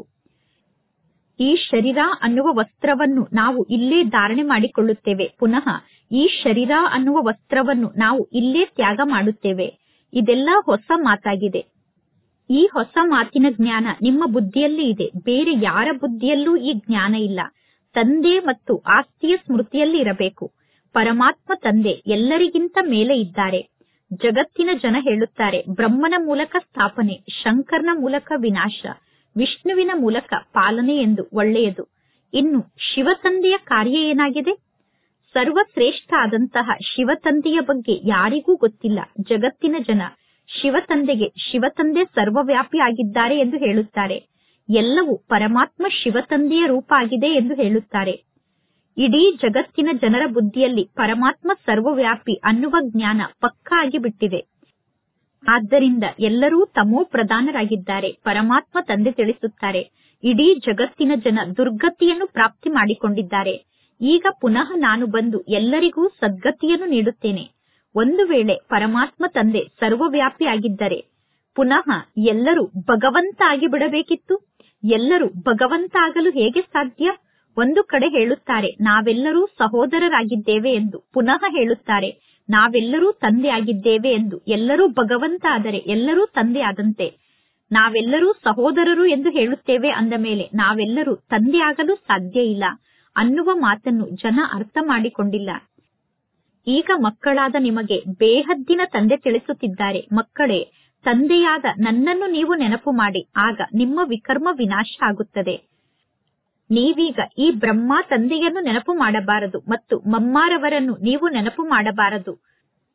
ಈ ಶರೀರ ಅನ್ನುವ ವಸ್ತ್ರವನ್ನು ನಾವು ಇಲ್ಲೇ ಧಾರಣೆ ಮಾಡಿಕೊಳ್ಳುತ್ತೇವೆ. ಪುನಃ ಈ ಶರೀರ ಅನ್ನುವ ವಸ್ತ್ರವನ್ನು ನಾವು ಇಲ್ಲೇ ತ್ಯಾಗ ಮಾಡುತ್ತೇವೆ. ಇದೆಲ್ಲ ಹೊಸ ಮಾತಾಗಿದೆ. ಈ ಹೊಸ ಮಾತಿನ ಜ್ಞಾನ ನಿಮ್ಮ ಬುದ್ಧಿಯಲ್ಲಿ ಇದೆ. ಬೇರೆ ಯಾರ ಬುದ್ಧಿಯಲ್ಲೂ ಈ ಜ್ಞಾನ ಇಲ್ಲ. ತಂದೆ ಮತ್ತು ಆಸ್ತಿಯ ಸ್ಮೃತಿಯಲ್ಲಿ ಇರಬೇಕು. ಪರಮಾತ್ಮ ತಂದೆ ಎಲ್ಲರಿಗಿಂತ ಮೇಲೆ ಇದ್ದಾರೆ. ಜಗತ್ತಿನ ಜನ ಹೇಳುತ್ತಾರೆ, ಬ್ರಹ್ಮನ ಮೂಲಕ ಸ್ಥಾಪನೆ, ಶಂಕರ್ನ ಮೂಲಕ ವಿನಾಶ, ವಿಷ್ಣುವಿನ ಮೂಲಕ ಪಾಲನೆ ಎಂದು. ಒಳ್ಳೆಯದು. ಇನ್ನು ಶಿವತಂದೆಯ ಕಾರ್ಯ ಏನಾಗಿದೆ? ಸರ್ವಶ್ರೇಷ್ಠ ಆದಂತಹ ಶಿವತಂದೆಯ ಬಗ್ಗೆ ಯಾರಿಗೂ ಗೊತ್ತಿಲ್ಲ. ಜಗತ್ತಿನ ಜನ ಶಿವತಂದೆಗೆ ಶಿವತಂದೆ ಸರ್ವವ್ಯಾಪಿ ಆಗಿದ್ದಾರೆ ಎಂದು ಹೇಳುತ್ತಾರೆ. ಎಲ್ಲವೂ ಪರಮಾತ್ಮ ಶಿವತಂದೆಯ ರೂಪ ಆಗಿದೆ ಎಂದು ಹೇಳುತ್ತಾರೆ. ಇಡೀ ಜಗತ್ತಿನ ಜನರ ಬುದ್ಧಿಯಲ್ಲಿ ಪರಮಾತ್ಮ ಸರ್ವವ್ಯಾಪಿ ಅನ್ನುವ ಜ್ಞಾನ ಪಕ್ಕಾ ಆಗಿಬಿಟ್ಟಿದೆ. ಆದ್ದರಿಂದ ಎಲ್ಲರೂ ತಮೋ ಪ್ರಧಾನರಾಗಿದ್ದಾರೆ. ಪರಮಾತ್ಮ ತಂದೆ ತಿಳಿಸುತ್ತಾರೆ, ಇಡೀ ಜಗತ್ತಿನ ಜನ ದುರ್ಗತಿಯನ್ನು ಪ್ರಾಪ್ತಿ ಮಾಡಿಕೊಂಡಿದ್ದಾರೆ. ಈಗ ಪುನಃ ನಾನು ಬಂದು ಎಲ್ಲರಿಗೂ ಸದ್ಗತಿಯನ್ನು ನೀಡುತ್ತೇನೆ. ಒಂದು ವೇಳೆ ಪರಮಾತ್ಮ ತಂದೆ ಸರ್ವವ್ಯಾಪಿ ಆಗಿದ್ದರೆ ಪುನಃ ಎಲ್ಲರೂ ಭಗವಂತ ಆಗಿ ಬಿಡಬೇಕಿತ್ತು. ಎಲ್ಲರೂ ಭಗವಂತ ಆಗಲು ಹೇಗೆ ಸಾಧ್ಯ? ಒಂದು ಕಡೆ ಹೇಳುತ್ತಾರೆ ನಾವೆಲ್ಲರೂ ಸಹೋದರರಾಗಿದ್ದೇವೆ ಎಂದು, ಪುನಃ ಹೇಳುತ್ತಾರೆ ನಾವೆಲ್ಲರೂ ತಂದೆ ಆಗಿದ್ದೇವೆ ಎಂದು. ಎಲ್ಲರೂ ಭಗವಂತ ಆದರೆ ಎಲ್ಲರೂ ತಂದೆ ಆದಂತೆ. ನಾವೆಲ್ಲರೂ ಸಹೋದರರು ಎಂದು ಹೇಳುತ್ತೇವೆ ಅಂದ ಮೇಲೆ ನಾವೆಲ್ಲರೂ ತಂದೆ ಆಗಲು ಸಾಧ್ಯ ಇಲ್ಲ ಅನ್ನುವ ಮಾತನ್ನು ಜನ ಅರ್ಥ ಮಾಡಿಕೊಂಡಿಲ್ಲ. ಈಗ ಮಕ್ಕಳಾದ ನಿಮಗೆ ಬೇಹದ್ದಿನ ತಂದೆ ತಿಳಿಸುತ್ತಿದ್ದಾರೆ, ಮಕ್ಕಳೇ, ತಂದೆಯಾದ ನನ್ನನ್ನು ನೀವು ನೆನಪು ಮಾಡಿ, ಆಗ ನಿಮ್ಮ ವಿಕರ್ಮ ವಿನಾಶ ಆಗುತ್ತದೆ. ನೀವೀಗ ಈ ಬ್ರಹ್ಮ ತಂದೆಯನ್ನು ನೆನಪು ಮಾಡಬಾರದು ಮತ್ತು ಮಮ್ಮಾರವರನ್ನು ನೀವು ನೆನಪು ಮಾಡಬಾರದು.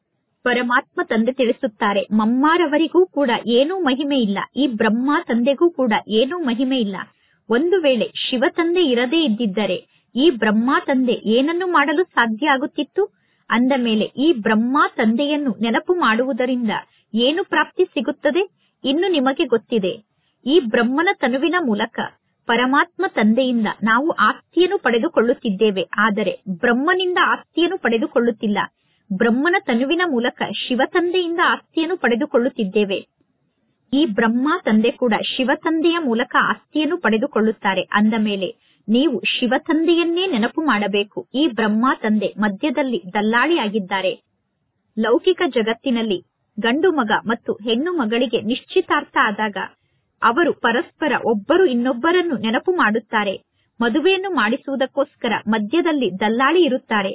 ಪರಮಾತ್ಮ ತಂದೆ ತಿಳಿಸುತ್ತಾರೆ, ಮಮ್ಮಾರವರಿಗೂ ಕೂಡ ಏನೂ ಮಹಿಮೆ ಇಲ್ಲ, ಈ ಬ್ರಹ್ಮ ತಂದೆಗೂ ಕೂಡ ಏನೂ ಮಹಿಮೆ ಇಲ್ಲ. ಒಂದು ವೇಳೆ ಶಿವ ತಂದೆ ಇರದೇ ಇದ್ದಿದ್ದರೆ ಈ ಬ್ರಹ್ಮ ತಂದೆ ಏನನ್ನು ಮಾಡಲು ಸಾಧ್ಯ ಆಗುತ್ತಿತ್ತು? ಅಂದ ಮೇಲೆ ಈ ಬ್ರಹ್ಮ ತಂದೆಯನ್ನು ನೆನಪು ಮಾಡುವುದರಿಂದ ಏನು ಪ್ರಾಪ್ತಿ ಸಿಗುತ್ತದೆ? ಇನ್ನು ನಿಮಗೆ ಗೊತ್ತಿದೆ, ಈ ಬ್ರಹ್ಮನ ತನುವಿನ ಮೂಲಕ ಪರಮಾತ್ಮ ತಂದೆಯಿಂದ ನಾವು ಆಸ್ತಿಯನ್ನು ಪಡೆದುಕೊಳ್ಳುತ್ತಿದ್ದೇವೆ. ಆದರೆ ಬ್ರಹ್ಮನಿಂದ ಆಸ್ತಿಯನ್ನು ಪಡೆದುಕೊಳ್ಳುತ್ತಿಲ್ಲ. ಬ್ರಹ್ಮನ ತನುವಿನ ಮೂಲಕ ಶಿವ ತಂದೆಯಿಂದ ಆಸ್ತಿಯನ್ನು ಪಡೆದುಕೊಳ್ಳುತ್ತಿದ್ದೇವೆ. ಈ ಬ್ರಹ್ಮ ತಂದೆ ಕೂಡ ಶಿವ ತಂದೆಯ ಮೂಲಕ ಆಸ್ತಿಯನ್ನು ಪಡೆದುಕೊಳ್ಳುತ್ತಾರೆ. ಅಂದ ಮೇಲೆ ನೀವು ಶಿವ ತಂದೆಯನ್ನೇ ನೆನಪು ಮಾಡಬೇಕು. ಈ ಬ್ರಹ್ಮ ತಂದೆ ಮಧ್ಯದಲ್ಲಿ ದಲ್ಲಾಳಿಯಾಗಿದ್ದಾರೆ. ಲೌಕಿಕ ಜಗತ್ತಿನಲ್ಲಿ ಗಂಡು ಮಗ ಮತ್ತು ಹೆಣ್ಣು ಮಗಳಿಗೆ ನಿಶ್ಚಿತಾರ್ಥ ಆದಾಗ ಅವರು ಪರಸ್ಪರ ಒಬ್ಬರು ಇನ್ನೊಬ್ಬರನ್ನು ನೆನಪು ಮಾಡುತ್ತಾರೆ. ಮದುವೆಯನ್ನು ಮಾಡಿಸುವುದಕ್ಕೋಸ್ಕರ ಮಧ್ಯದಲ್ಲಿ ದಲ್ಲಾಳಿ ಇರುತ್ತಾರೆ.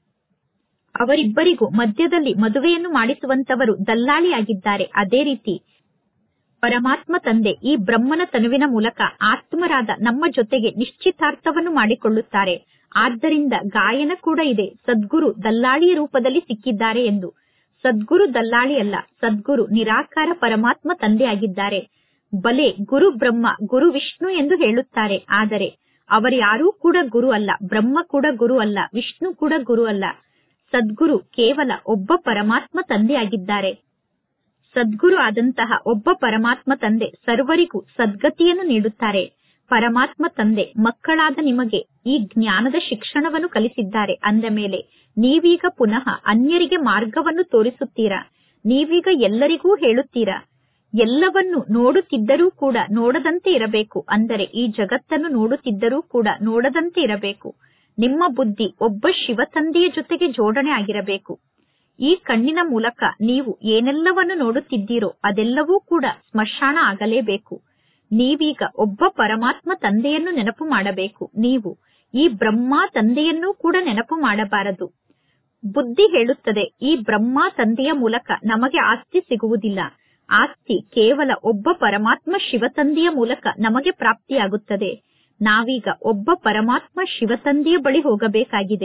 ಅವರಿಬ್ಬರಿಗೂ ಮಧ್ಯದಲ್ಲಿ ಮದುವೆಯನ್ನು ಮಾಡಿಸುವಂತವರು ದಲ್ಲಾಳಿಯಾಗಿದ್ದಾರೆ. ಅದೇ ರೀತಿ ಪರಮಾತ್ಮ ತಂದೆ ಈ ಬ್ರಹ್ಮನ ತನುವಿನ ಮೂಲಕ ಆತ್ಮರಾದ ನಮ್ಮ ಜೊತೆಗೆ ನಿಶ್ಚಿತಾರ್ಥವನ್ನು ಮಾಡಿಕೊಳ್ಳುತ್ತಾರೆ. ಆದ್ದರಿಂದ ಗಾಯನ ಕೂಡ ಇದೆ, ಸದ್ಗುರು ದಲ್ಲಾಳಿಯ ರೂಪದಲ್ಲಿ ಸಿಕ್ಕಿದ್ದಾರೆ ಎಂದು. ಸದ್ಗುರು ದಲ್ಲಾಳಿ ಅಲ್ಲ, ಸದ್ಗುರು ನಿರಾಕಾರ ಪರಮಾತ್ಮ ತಂದೆ ಆಗಿದ್ದಾರೆ. ಬಲೆ ಗುರು ಬ್ರಹ್ಮ ಗುರು ವಿಷ್ಣು ಎಂದು ಹೇಳುತ್ತಾರೆ. ಆದರೆ ಅವರ್ಯಾರೂ ಕೂಡ ಗುರು ಅಲ್ಲ, ಬ್ರಹ್ಮ ಕೂಡ ಗುರು ಅಲ್ಲ, ವಿಷ್ಣು ಕೂಡ ಗುರು ಅಲ್ಲ. ಸದ್ಗುರು ಕೇವಲ ಒಬ್ಬ ಪರಮಾತ್ಮ ತಂದೆ ಆಗಿದ್ದಾರೆ. ಸದ್ಗುರು ಆದಂತಹ ಒಬ್ಬ ಪರಮಾತ್ಮ ತಂದೆ ಸರ್ವರಿಗೂ ಸದ್ಗತಿಯನ್ನು ನೀಡುತ್ತಾರೆ. ಪರಮಾತ್ಮ ತಂದೆ ಮಕ್ಕಳಾದ ನಿಮಗೆ ಈ ಜ್ಞಾನದ ಶಿಕ್ಷಣವನ್ನು ಕಲಿಸಿದ್ದಾರೆ. ಅಂದ ಮೇಲೆ ನೀವೀಗ ಪುನಃ ಅನ್ಯರಿಗೆ ಮಾರ್ಗವನ್ನು ತೋರಿಸುತ್ತೀರಾ. ನೀವೀಗ ಎಲ್ಲರಿಗೂ ಹೇಳುತ್ತೀರಾ, ಎಲ್ಲವನ್ನು ನೋಡುತ್ತಿದ್ದರೂ ಕೂಡ ನೋಡದಂತೆ ಇರಬೇಕು. ಅಂದರೆ ಈ ಜಗತ್ತನ್ನು ನೋಡುತ್ತಿದ್ದರೂ ಕೂಡ ನೋಡದಂತೆ ಇರಬೇಕು. ನಿಮ್ಮ ಬುದ್ಧಿ ಒಬ್ಬ ಶಿವ ತಂದೆಯ ಜೊತೆಗೆ ಜೋಡಣೆ ಆಗಿರಬೇಕು. ಈ ಕಣ್ಣಿನ ಮೂಲಕ ನೀವು ಏನೆಲ್ಲವನ್ನು ನೋಡುತ್ತಿದ್ದೀರೋ ಅದೆಲ್ಲವೂ ಕೂಡ ಸ್ಮಶಾನ ಆಗಲೇಬೇಕು. ನೀವೀಗ ಒಬ್ಬ ಪರಮಾತ್ಮ ತಂದೆಯನ್ನು ನೆನಪು ಮಾಡಬೇಕು. ನೀವು ಈ ಬ್ರಹ್ಮ ತಂದೆಯನ್ನೂ ಕೂಡ ನೆನಪು ಮಾಡಬಾರದು. ಬುದ್ಧಿ ಹೇಳುತ್ತದೆ, ಈ ಬ್ರಹ್ಮ ತಂದೆಯ ಮೂಲಕ ನಮಗೆ ಆಸ್ತಿ ಸಿಗುವುದಿಲ್ಲ. ಆಸ್ತಿ ಕೇವಲ ಒಬ್ಬ ಪರಮಾತ್ಮ ಶಿವ ತಂದೆಯ ಮೂಲಕ ನಮಗೆ ಪ್ರಾಪ್ತಿಯಾಗುತ್ತದೆ. ನಾವೀಗ ಒಬ್ಬ ಪರಮಾತ್ಮ ಶಿವ ತಂದೆಯ ಬಳಿ ಹೋಗಬೇಕಾಗಿದೆ.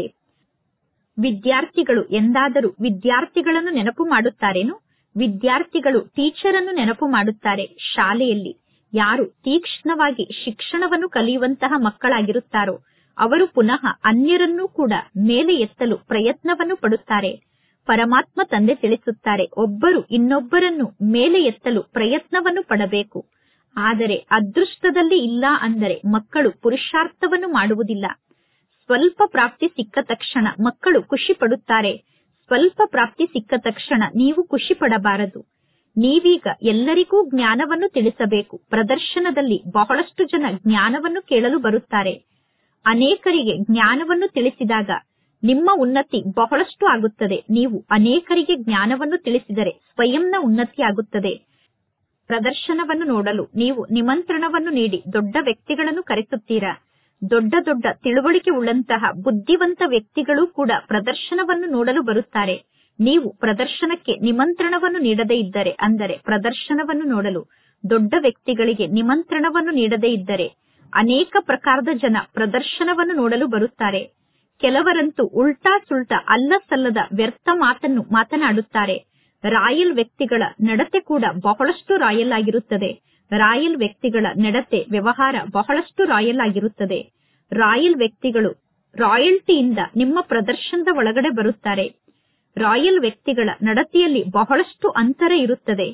ವಿದ್ಯಾರ್ಥಿಗಳು ಎಂದಾದರೂ ವಿದ್ಯಾರ್ಥಿಗಳನ್ನು ನೆನಪು ಮಾಡುತ್ತಾರೇನು? ವಿದ್ಯಾರ್ಥಿಗಳು ಟೀಚರ್ ಅನ್ನು ನೆನಪು ಮಾಡುತ್ತಾರೆ. ಶಾಲೆಯಲ್ಲಿ ಯಾರು ತೀಕ್ಷ್ಣವಾಗಿ ಶಿಕ್ಷಣವನ್ನು ಕಲಿಯುವಂತಹ ಮಕ್ಕಳಾಗಿರುತ್ತಾರೋ ಅವರು ಪುನಃ ಅನ್ಯರನ್ನೂ ಕೂಡ ಮೇಲೆ ಎತ್ತಲು ಪ್ರಯತ್ನವನ್ನು ಪಡುತ್ತಾರೆ. ಪರಮಾತ್ಮ ತಂದೆ ತಿಳಿಸುತ್ತಾರೆ, ಒಬ್ಬರು ಇನ್ನೊಬ್ಬರನ್ನು ಮೇಲೆ ಎತ್ತಲು ಪ್ರಯತ್ನವನ್ನು ಪಡಬೇಕು. ಆದರೆ ಅದೃಷ್ಟದಲ್ಲಿ ಇಲ್ಲ ಅಂದರೆ ಮಕ್ಕಳು ಪುರುಷಾರ್ಥವನ್ನು ಮಾಡುವುದಿಲ್ಲ. ಸ್ವಲ್ಪ ಪ್ರಾಪ್ತಿ ಸಿಕ್ಕ ತಕ್ಷಣ ಮಕ್ಕಳು ಖುಷಿ ಪಡುತ್ತಾರೆ. ಸ್ವಲ್ಪ ಪ್ರಾಪ್ತಿ ಸಿಕ್ಕ ತಕ್ಷಣ ನೀವು ಖುಷಿ ಪಡಬಾರದು. ನೀವೀಗ ಎಲ್ಲರಿಗೂ ಜ್ಞಾನವನ್ನು ತಿಳಿಸಬೇಕು. ಪ್ರದರ್ಶನದಲ್ಲಿ ಬಹಳಷ್ಟು ಜನ ಜ್ಞಾನವನ್ನು ಕೇಳಲು ಬರುತ್ತಾರೆ. ಅನೇಕರಿಗೆ ಜ್ಞಾನವನ್ನು ತಿಳಿಸಿದಾಗ ನಿಮ್ಮ ಉನ್ನತಿ ಬಹಳಷ್ಟು ಆಗುತ್ತದೆ. ನೀವು ಅನೇಕರಿಗೆ ಜ್ಞಾನವನ್ನು ತಿಳಿಸಿದರೆ ಸ್ವಯಂನ ಉನ್ನತಿ ಆಗುತ್ತದೆ. ಪ್ರದರ್ಶನವನ್ನು ನೋಡಲು ನೀವು ನಿಮಂತ್ರಣವನ್ನು ನೀಡಿ ದೊಡ್ಡ ವ್ಯಕ್ತಿಗಳನ್ನು ಕರೆಸುತ್ತೀರಾ. ದೊಡ್ಡ ದೊಡ್ಡ ತಿಳುವಳಿಕೆ ಉಳ್ಳಂತಹ ಬುದ್ಧಿವಂತ ವ್ಯಕ್ತಿಗಳು ಕೂಡ ಪ್ರದರ್ಶನವನ್ನು ನೋಡಲು ಬರುತ್ತಾರೆ. ನೀವು ಪ್ರದರ್ಶನಕ್ಕೆ ನಿಮಂತ್ರಣವನ್ನು ನೀಡದೇ ಇದ್ದರೆ, ಅಂದರೆ ಪ್ರದರ್ಶನವನ್ನು ನೋಡಲು ದೊಡ್ಡ ವ್ಯಕ್ತಿಗಳಿಗೆ ನಿಮಂತ್ರಣವನ್ನು ನೀಡದೇ ಇದ್ದರೆ ಅನೇಕ ಪ್ರಕಾರದ ಜನ ಪ್ರದರ್ಶನವನ್ನು ನೋಡಲು ಬರುತ್ತಾರೆ. ಕೆಲವರಂತೂ ಉಲ್ಟಾ ಸುಲ್ಟಾ ಅಲ್ಲ ಸಲ್ಲದ ವ್ಯರ್ಥ ಮಾತನ್ನು ಮಾತನಾಡುತ್ತಾರೆ. ರಾಯಲ್ ವ್ಯಕ್ತಿಗಳ ನಡತೆ ಕೂಡ ಬಹಳಷ್ಟು ರಾಯಲ್ ಆಗಿರುತ್ತದೆ. ರಾಯಲ್ ವ್ಯಕ್ತಿಗಳ ನಡತೆ ವ್ಯವಹಾರ ಬಹಳಷ್ಟು ರಾಯಲ್ ಆಗಿರುತ್ತದೆ. ರಾಯಲ್ ವ್ಯಕ್ತಿಗಳು ರಾಯಲ್ಟಿಯಿಂದ ನಿಮ್ಮ ಪ್ರದರ್ಶನದ ಒಳಗಡೆ ಬರುತ್ತಾರೆ. ರಾಯಲ್ ವ್ಯಕ್ತಿಗಳ ನಡತೆಯಲ್ಲಿ ಬಹಳಷ್ಟು ಅಂತರ ಇರುತ್ತದೆ.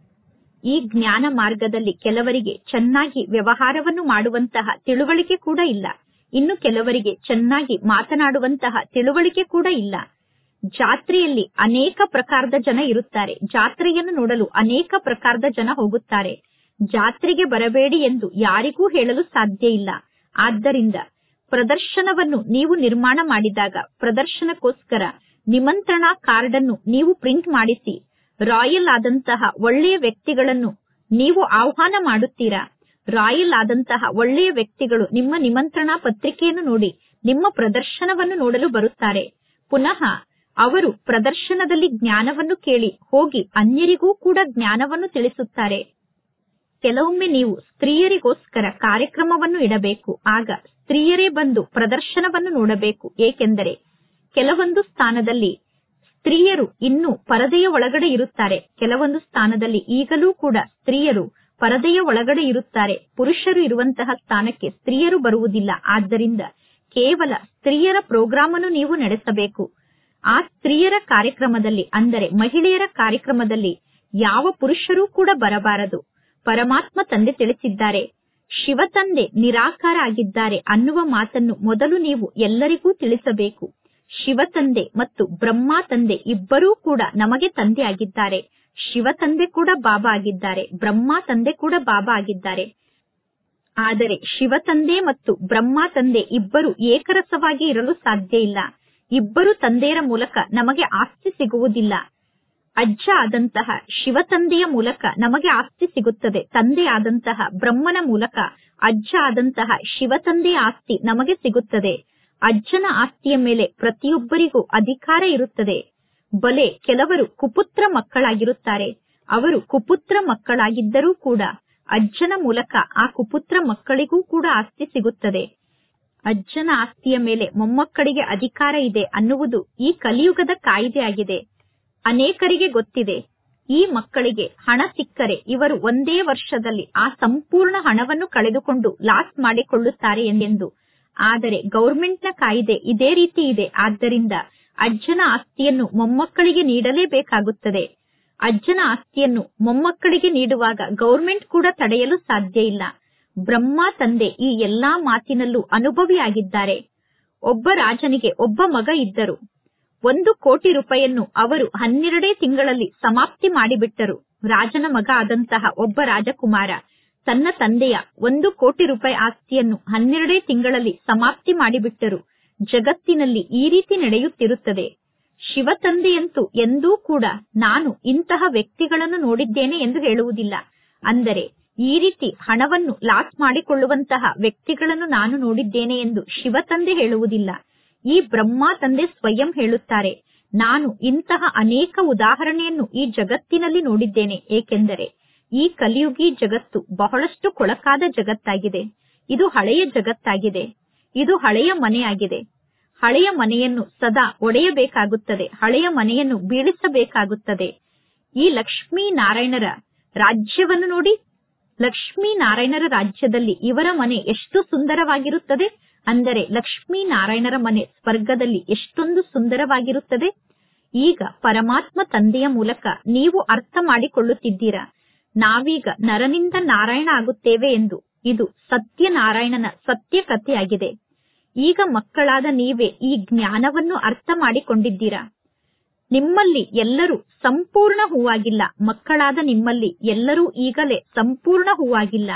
ಈ ಜ್ಞಾನ ಮಾರ್ಗದಲ್ಲಿ ಕೆಲವರಿಗೆ ಚೆನ್ನಾಗಿ ವ್ಯವಹಾರವನ್ನು ಮಾಡುವಂತಹ ತಿಳುವಳಿಕೆ ಕೂಡ ಇಲ್ಲ. ಇನ್ನು ಕೆಲವರಿಗೆ ಚೆನ್ನಾಗಿ ಮಾತನಾಡುವಂತಹ ತಿಳುವಳಿಕೆ ಕೂಡ ಇಲ್ಲ. ಜಾತ್ರೆಯಲ್ಲಿ ಅನೇಕ ಪ್ರಕಾರದ ಜನ ಇರುತ್ತಾರೆ. ಜಾತ್ರೆಯನ್ನು ನೋಡಲು ಅನೇಕ ಪ್ರಕಾರದ ಜನ ಹೋಗುತ್ತಾರೆ. ಜಾತ್ರೆಗೆ ಬರಬೇಡಿ ಎಂದು ಯಾರಿಗೂ ಹೇಳಲು ಸಾಧ್ಯ ಇಲ್ಲ. ಆದ್ದರಿಂದ ಪ್ರದರ್ಶನವನ್ನು ನೀವು ನಿರ್ಮಾಣ ಮಾಡಿದಾಗ ಪ್ರದರ್ಶನಕ್ಕೋಸ್ಕರ ನಿಮಂತ್ರಣಾ ಕಾರ್ಡ್ ಅನ್ನು ನೀವು ಪ್ರಿಂಟ್ ಮಾಡಿಸಿ ರಾಯಲ್ ಆದಂತಹ ಒಳ್ಳೆಯ ವ್ಯಕ್ತಿಗಳನ್ನು ನೀವು ಆಹ್ವಾನ ಮಾಡುತ್ತೀರಾ. ರಾಯಲ್ ಆದಂತಹ ಒಳ್ಳೆಯ ವ್ಯಕ್ತಿಗಳು ನಿಮ್ಮ ನಿಮಂತ್ರಣಾ ಪತ್ರಿಕೆಯನ್ನು ನೋಡಿ ನಿಮ್ಮ ಪ್ರದರ್ಶನವನ್ನು ನೋಡಲು ಬರುತ್ತಾರೆ. ಪುನಃ ಅವರು ಪ್ರದರ್ಶನದಲ್ಲಿ ಜ್ಞಾನವನ್ನು ಕೇಳಿ ಹೋಗಿ ಅನ್ಯರಿಗೂ ಕೂಡ ಜ್ಞಾನವನ್ನು ತಿಳಿಸುತ್ತಾರೆ. ಕೆಲವೊಮ್ಮೆ ನೀವು ಸ್ತ್ರೀಯರಿಗೋಸ್ಕರ ಕಾರ್ಯಕ್ರಮವನ್ನು ಇಡಬೇಕು. ಆಗ ಸ್ತ್ರೀಯರೇ ಬಂದು ಪ್ರದರ್ಶನವನ್ನು ನೋಡಬೇಕು. ಏಕೆಂದರೆ ಕೆಲವೊಂದು ಸ್ಥಾನದಲ್ಲಿ ಸ್ತ್ರೀಯರು ಇನ್ನೂ ಪರದೆಯ ಒಳಗಡೆ ಇರುತ್ತಾರೆ. ಕೆಲವೊಂದು ಸ್ಥಾನದಲ್ಲಿ ಈಗಲೂ ಕೂಡ ಸ್ತ್ರೀಯರು ಪರದೆಯ ಒಳಗಡೆ ಇರುತ್ತಾರೆ. ಪುರುಷರು ಇರುವಂತಹ ಸ್ಥಾನಕ್ಕೆ ಸ್ತ್ರೀಯರು ಬರುವುದಿಲ್ಲ. ಆದ್ದರಿಂದ ಕೇವಲ ಸ್ತ್ರೀಯರ ಪ್ರೋಗ್ರಾಮ್ ಅನ್ನು ನೀವು ನಡೆಸಬೇಕು. ಆ ಸ್ತ್ರೀಯರ ಕಾರ್ಯಕ್ರಮದಲ್ಲಿ, ಅಂದರೆ ಮಹಿಳೆಯರ ಕಾರ್ಯಕ್ರಮದಲ್ಲಿ ಯಾವ ಪುರುಷರೂ ಕೂಡ ಬರಬಾರದು. ಪರಮಾತ್ಮ ತಂದೆ ತಿಳಿಸಿದ್ದಾರೆ, ಶಿವ ತಂದೆ ನಿರಾಕಾರ ಆಗಿದ್ದಾರೆ ಅನ್ನುವ ಮಾತನ್ನು ಮೊದಲು ನೀವು ಎಲ್ಲರಿಗೂ ತಿಳಿಸಬೇಕು. ಶಿವ ತಂದೆ ಮತ್ತು ಬ್ರಹ್ಮ ತಂದೆ ಇಬ್ಬರೂ ಕೂಡ ನಮಗೆ ತಂದೆ ಆಗಿದ್ದಾರೆ. ಶಿವ ತಂದೆ ಕೂಡ ಬಾಬಾ ಆಗಿದ್ದಾರೆ, ಬ್ರಹ್ಮ ತಂದೆ ಕೂಡ ಬಾಬಾ ಆಗಿದ್ದಾರೆ. ಆದರೆ ಶಿವ ತಂದೆ ಮತ್ತು ಬ್ರಹ್ಮ ತಂದೆ ಇಬ್ಬರು ಏಕರಸವಾಗಿ ಇರಲು ಸಾಧ್ಯ ಇಲ್ಲ. ಇಬ್ಬರು ತಂದೆಯರ ಮೂಲಕ ನಮಗೆ ಆಸ್ತಿ ಸಿಗುವುದಿಲ್ಲ. ಅಜ್ಜ ಆದಂತಹ ಶಿವ ತಂದೆಯ ಮೂಲಕ ನಮಗೆ ಆಸ್ತಿ ಸಿಗುತ್ತದೆ. ತಂದೆ ಆದಂತಹ ಬ್ರಹ್ಮನ ಮೂಲಕ ಅಜ್ಜ ಆದಂತಹ ಶಿವ ತಂದೆಯ ಆಸ್ತಿ ನಮಗೆ ಸಿಗುತ್ತದೆ. ಅಜ್ಜನ ಆಸ್ತಿಯ ಮೇಲೆ ಪ್ರತಿಯೊಬ್ಬರಿಗೂ ಅಧಿಕಾರ ಇರುತ್ತದೆ. ಬಲೆ ಕೆಲವರು ಕುಪುತ್ರ ಮಕ್ಕಳಾಗಿರುತ್ತಾರೆ. ಅವರು ಕುಪುತ್ರ ಮಕ್ಕಳಾಗಿದ್ದರೂ ಕೂಡ ಅಜ್ಜನ ಮೂಲಕ ಆ ಕುಪುತ್ರ ಮಕ್ಕಳಿಗೂ ಕೂಡ ಆಸ್ತಿ ಸಿಗುತ್ತದೆ. ಅಜ್ಜನ ಆಸ್ತಿಯ ಮೇಲೆ ಮೊಮ್ಮಕ್ಕಳಿಗೆ ಅಧಿಕಾರ ಇದೆ ಅನ್ನುವುದು ಈ ಕಲಿಯುಗದ ಕಾಯಿದೆಯಾಗಿದೆ. ಅನೇಕರಿಗೆ ಗೊತ್ತಿದೆ, ಈ ಮಕ್ಕಳಿಗೆ ಹಣ ಸಿಕ್ಕರೆ ಇವರು ಒಂದೇ ವರ್ಷದಲ್ಲಿ ಆ ಸಂಪೂರ್ಣ ಹಣವನ್ನು ಕಳೆದುಕೊಂಡು ಲಾಸ್ ಮಾಡಿಕೊಳ್ಳುತ್ತಾರೆ ಎಂದು. ಆದರೆ ಗೌರ್ಮೆಂಟ್ನ ಕಾಯಿದೆ ಇದೇ ರೀತಿ ಇದೆ. ಆದ್ದರಿಂದ ಅಜ್ಜನ ಆಸ್ತಿಯನ್ನು ಮೊಮ್ಮಕ್ಕಳಿಗೆ ನೀಡಲೇಬೇಕಾಗುತ್ತದೆ. ಅಜ್ಜನ ಆಸ್ತಿಯನ್ನು ಮೊಮ್ಮಕ್ಕಳಿಗೆ ನೀಡುವಾಗ ಗೌರ್ಮೆಂಟ್ ಕೂಡ ತಡೆಯಲು ಸಾಧ್ಯ ಇಲ್ಲ. ಬ್ರಹ್ಮ ತಂದೆ ಈ ಎಲ್ಲಾ ಮಾತಿನಲ್ಲೂ ಅನುಭವಿಯಾಗಿದ್ದಾರೆ. ಒಬ್ಬ ರಾಜನಿಗೆ ಒಬ್ಬ ಮಗ ಇದ್ದರು. 1 ಕೋಟಿ ರೂಪಾಯಿಯನ್ನು ಅವರು 12 ತಿಂಗಳಲ್ಲಿ ಸಮಾಪ್ತಿ ಮಾಡಿಬಿಟ್ಟರು. ರಾಜನ ಮಗ ಆದಂತಹ ಒಬ್ಬ ರಾಜಕುಮಾರ ತನ್ನ ತಂದೆಯ 1 ಕೋಟಿ ರೂಪಾಯಿ ಆಸ್ತಿಯನ್ನು 12 ತಿಂಗಳಲ್ಲಿ ಸಮಾಪ್ತಿ ಮಾಡಿಬಿಟ್ಟರು. ಜಗತ್ತಿನಲ್ಲಿ ಈ ರೀತಿ ನಡೆಯುತ್ತಿರುತ್ತದೆ. ಶಿವ ತಂದೆಯಂತೂ ಎಂದೂ ಕೂಡ ನಾನು ಇಂತಹ ವ್ಯಕ್ತಿಗಳನ್ನು ನೋಡಿದ್ದೇನೆ ಎಂದು ಹೇಳುವುದಿಲ್ಲ. ಅಂದರೆ ಈ ರೀತಿ ಹಣವನ್ನು ಲಾಸ್ ಮಾಡಿಕೊಳ್ಳುವಂತಹ ವ್ಯಕ್ತಿಗಳನ್ನು ನಾನು ನೋಡಿದ್ದೇನೆ ಎಂದು ಶಿವ ತಂದೆ ಹೇಳುವುದಿಲ್ಲ. ಈ ಬ್ರಹ್ಮ ತಂದೆ ಸ್ವಯಂ ಹೇಳುತ್ತಾರೆ, ನಾನು ಇಂತಹ ಅನೇಕ ಉದಾಹರಣೆಯನ್ನು ಈ ಜಗತ್ತಿನಲ್ಲಿ ನೋಡಿದ್ದೇನೆ. ಏಕೆಂದರೆ ಈ ಕಲಿಯುಗಿ ಜಗತ್ತು ಬಹಳಷ್ಟು ಕೊಳಕಾದ ಜಗತ್ತಾಗಿದೆ. ಇದು ಹಳೆಯ ಜಗತ್ತಾಗಿದೆ. ಇದು ಹಳೆಯ ಮನೆಯಾಗಿದೆ. ಹಳೆಯ ಮನೆಯನ್ನು ಸದಾ ಒಡೆಯಬೇಕಾಗುತ್ತದೆ. ಹಳೆಯ ಮನೆಯನ್ನು ಬೀಳಿಸಬೇಕಾಗುತ್ತದೆ. ಈ ಲಕ್ಷ್ಮೀ ನಾರಾಯಣರ ರಾಜ್ಯವನ್ನು ನೋಡಿ. ಲಕ್ಷ್ಮೀ ನಾರಾಯಣರ ರಾಜ್ಯದಲ್ಲಿ ಇವರ ಮನೆ ಎಷ್ಟು ಸುಂದರವಾಗಿರುತ್ತದೆ. ಅಂದರೆ ಲಕ್ಷ್ಮೀ ನಾರಾಯಣರ ಮನೆ ಸ್ವರ್ಗದಲ್ಲಿ ಎಷ್ಟೊಂದು ಸುಂದರವಾಗಿರುತ್ತದೆ. ಈಗ ಪರಮಾತ್ಮ ತಂದೆಯ ಮೂಲಕ ನೀವು ಅರ್ಥ ಮಾಡಿಕೊಳ್ಳುತ್ತಿದ್ದೀರಾ, ನಾವೀಗ ನರನಿಂದ ನಾರಾಯಣ ಆಗುತ್ತೇವೆ ಎಂದು. ಇದು ಸತ್ಯನಾರಾಯಣನ ಸತ್ಯ ಕಥೆಯಾಗಿದೆ. ಈಗ ಮಕ್ಕಳಾದ ನೀವೇ ಈ ಜ್ಞಾನವನ್ನು ಅರ್ಥ ಮಾಡಿಕೊಂಡಿದ್ದೀರಾ. ನಿಮ್ಮಲ್ಲಿ ಎಲ್ಲರೂ ಸಂಪೂರ್ಣ ಹೂವಾಗಿಲ್ಲ. ಮಕ್ಕಳಾದ ನಿಮ್ಮಲ್ಲಿ ಎಲ್ಲರೂ ಈಗಲೇ ಸಂಪೂರ್ಣ ಹೂವಾಗಿಲ್ಲ.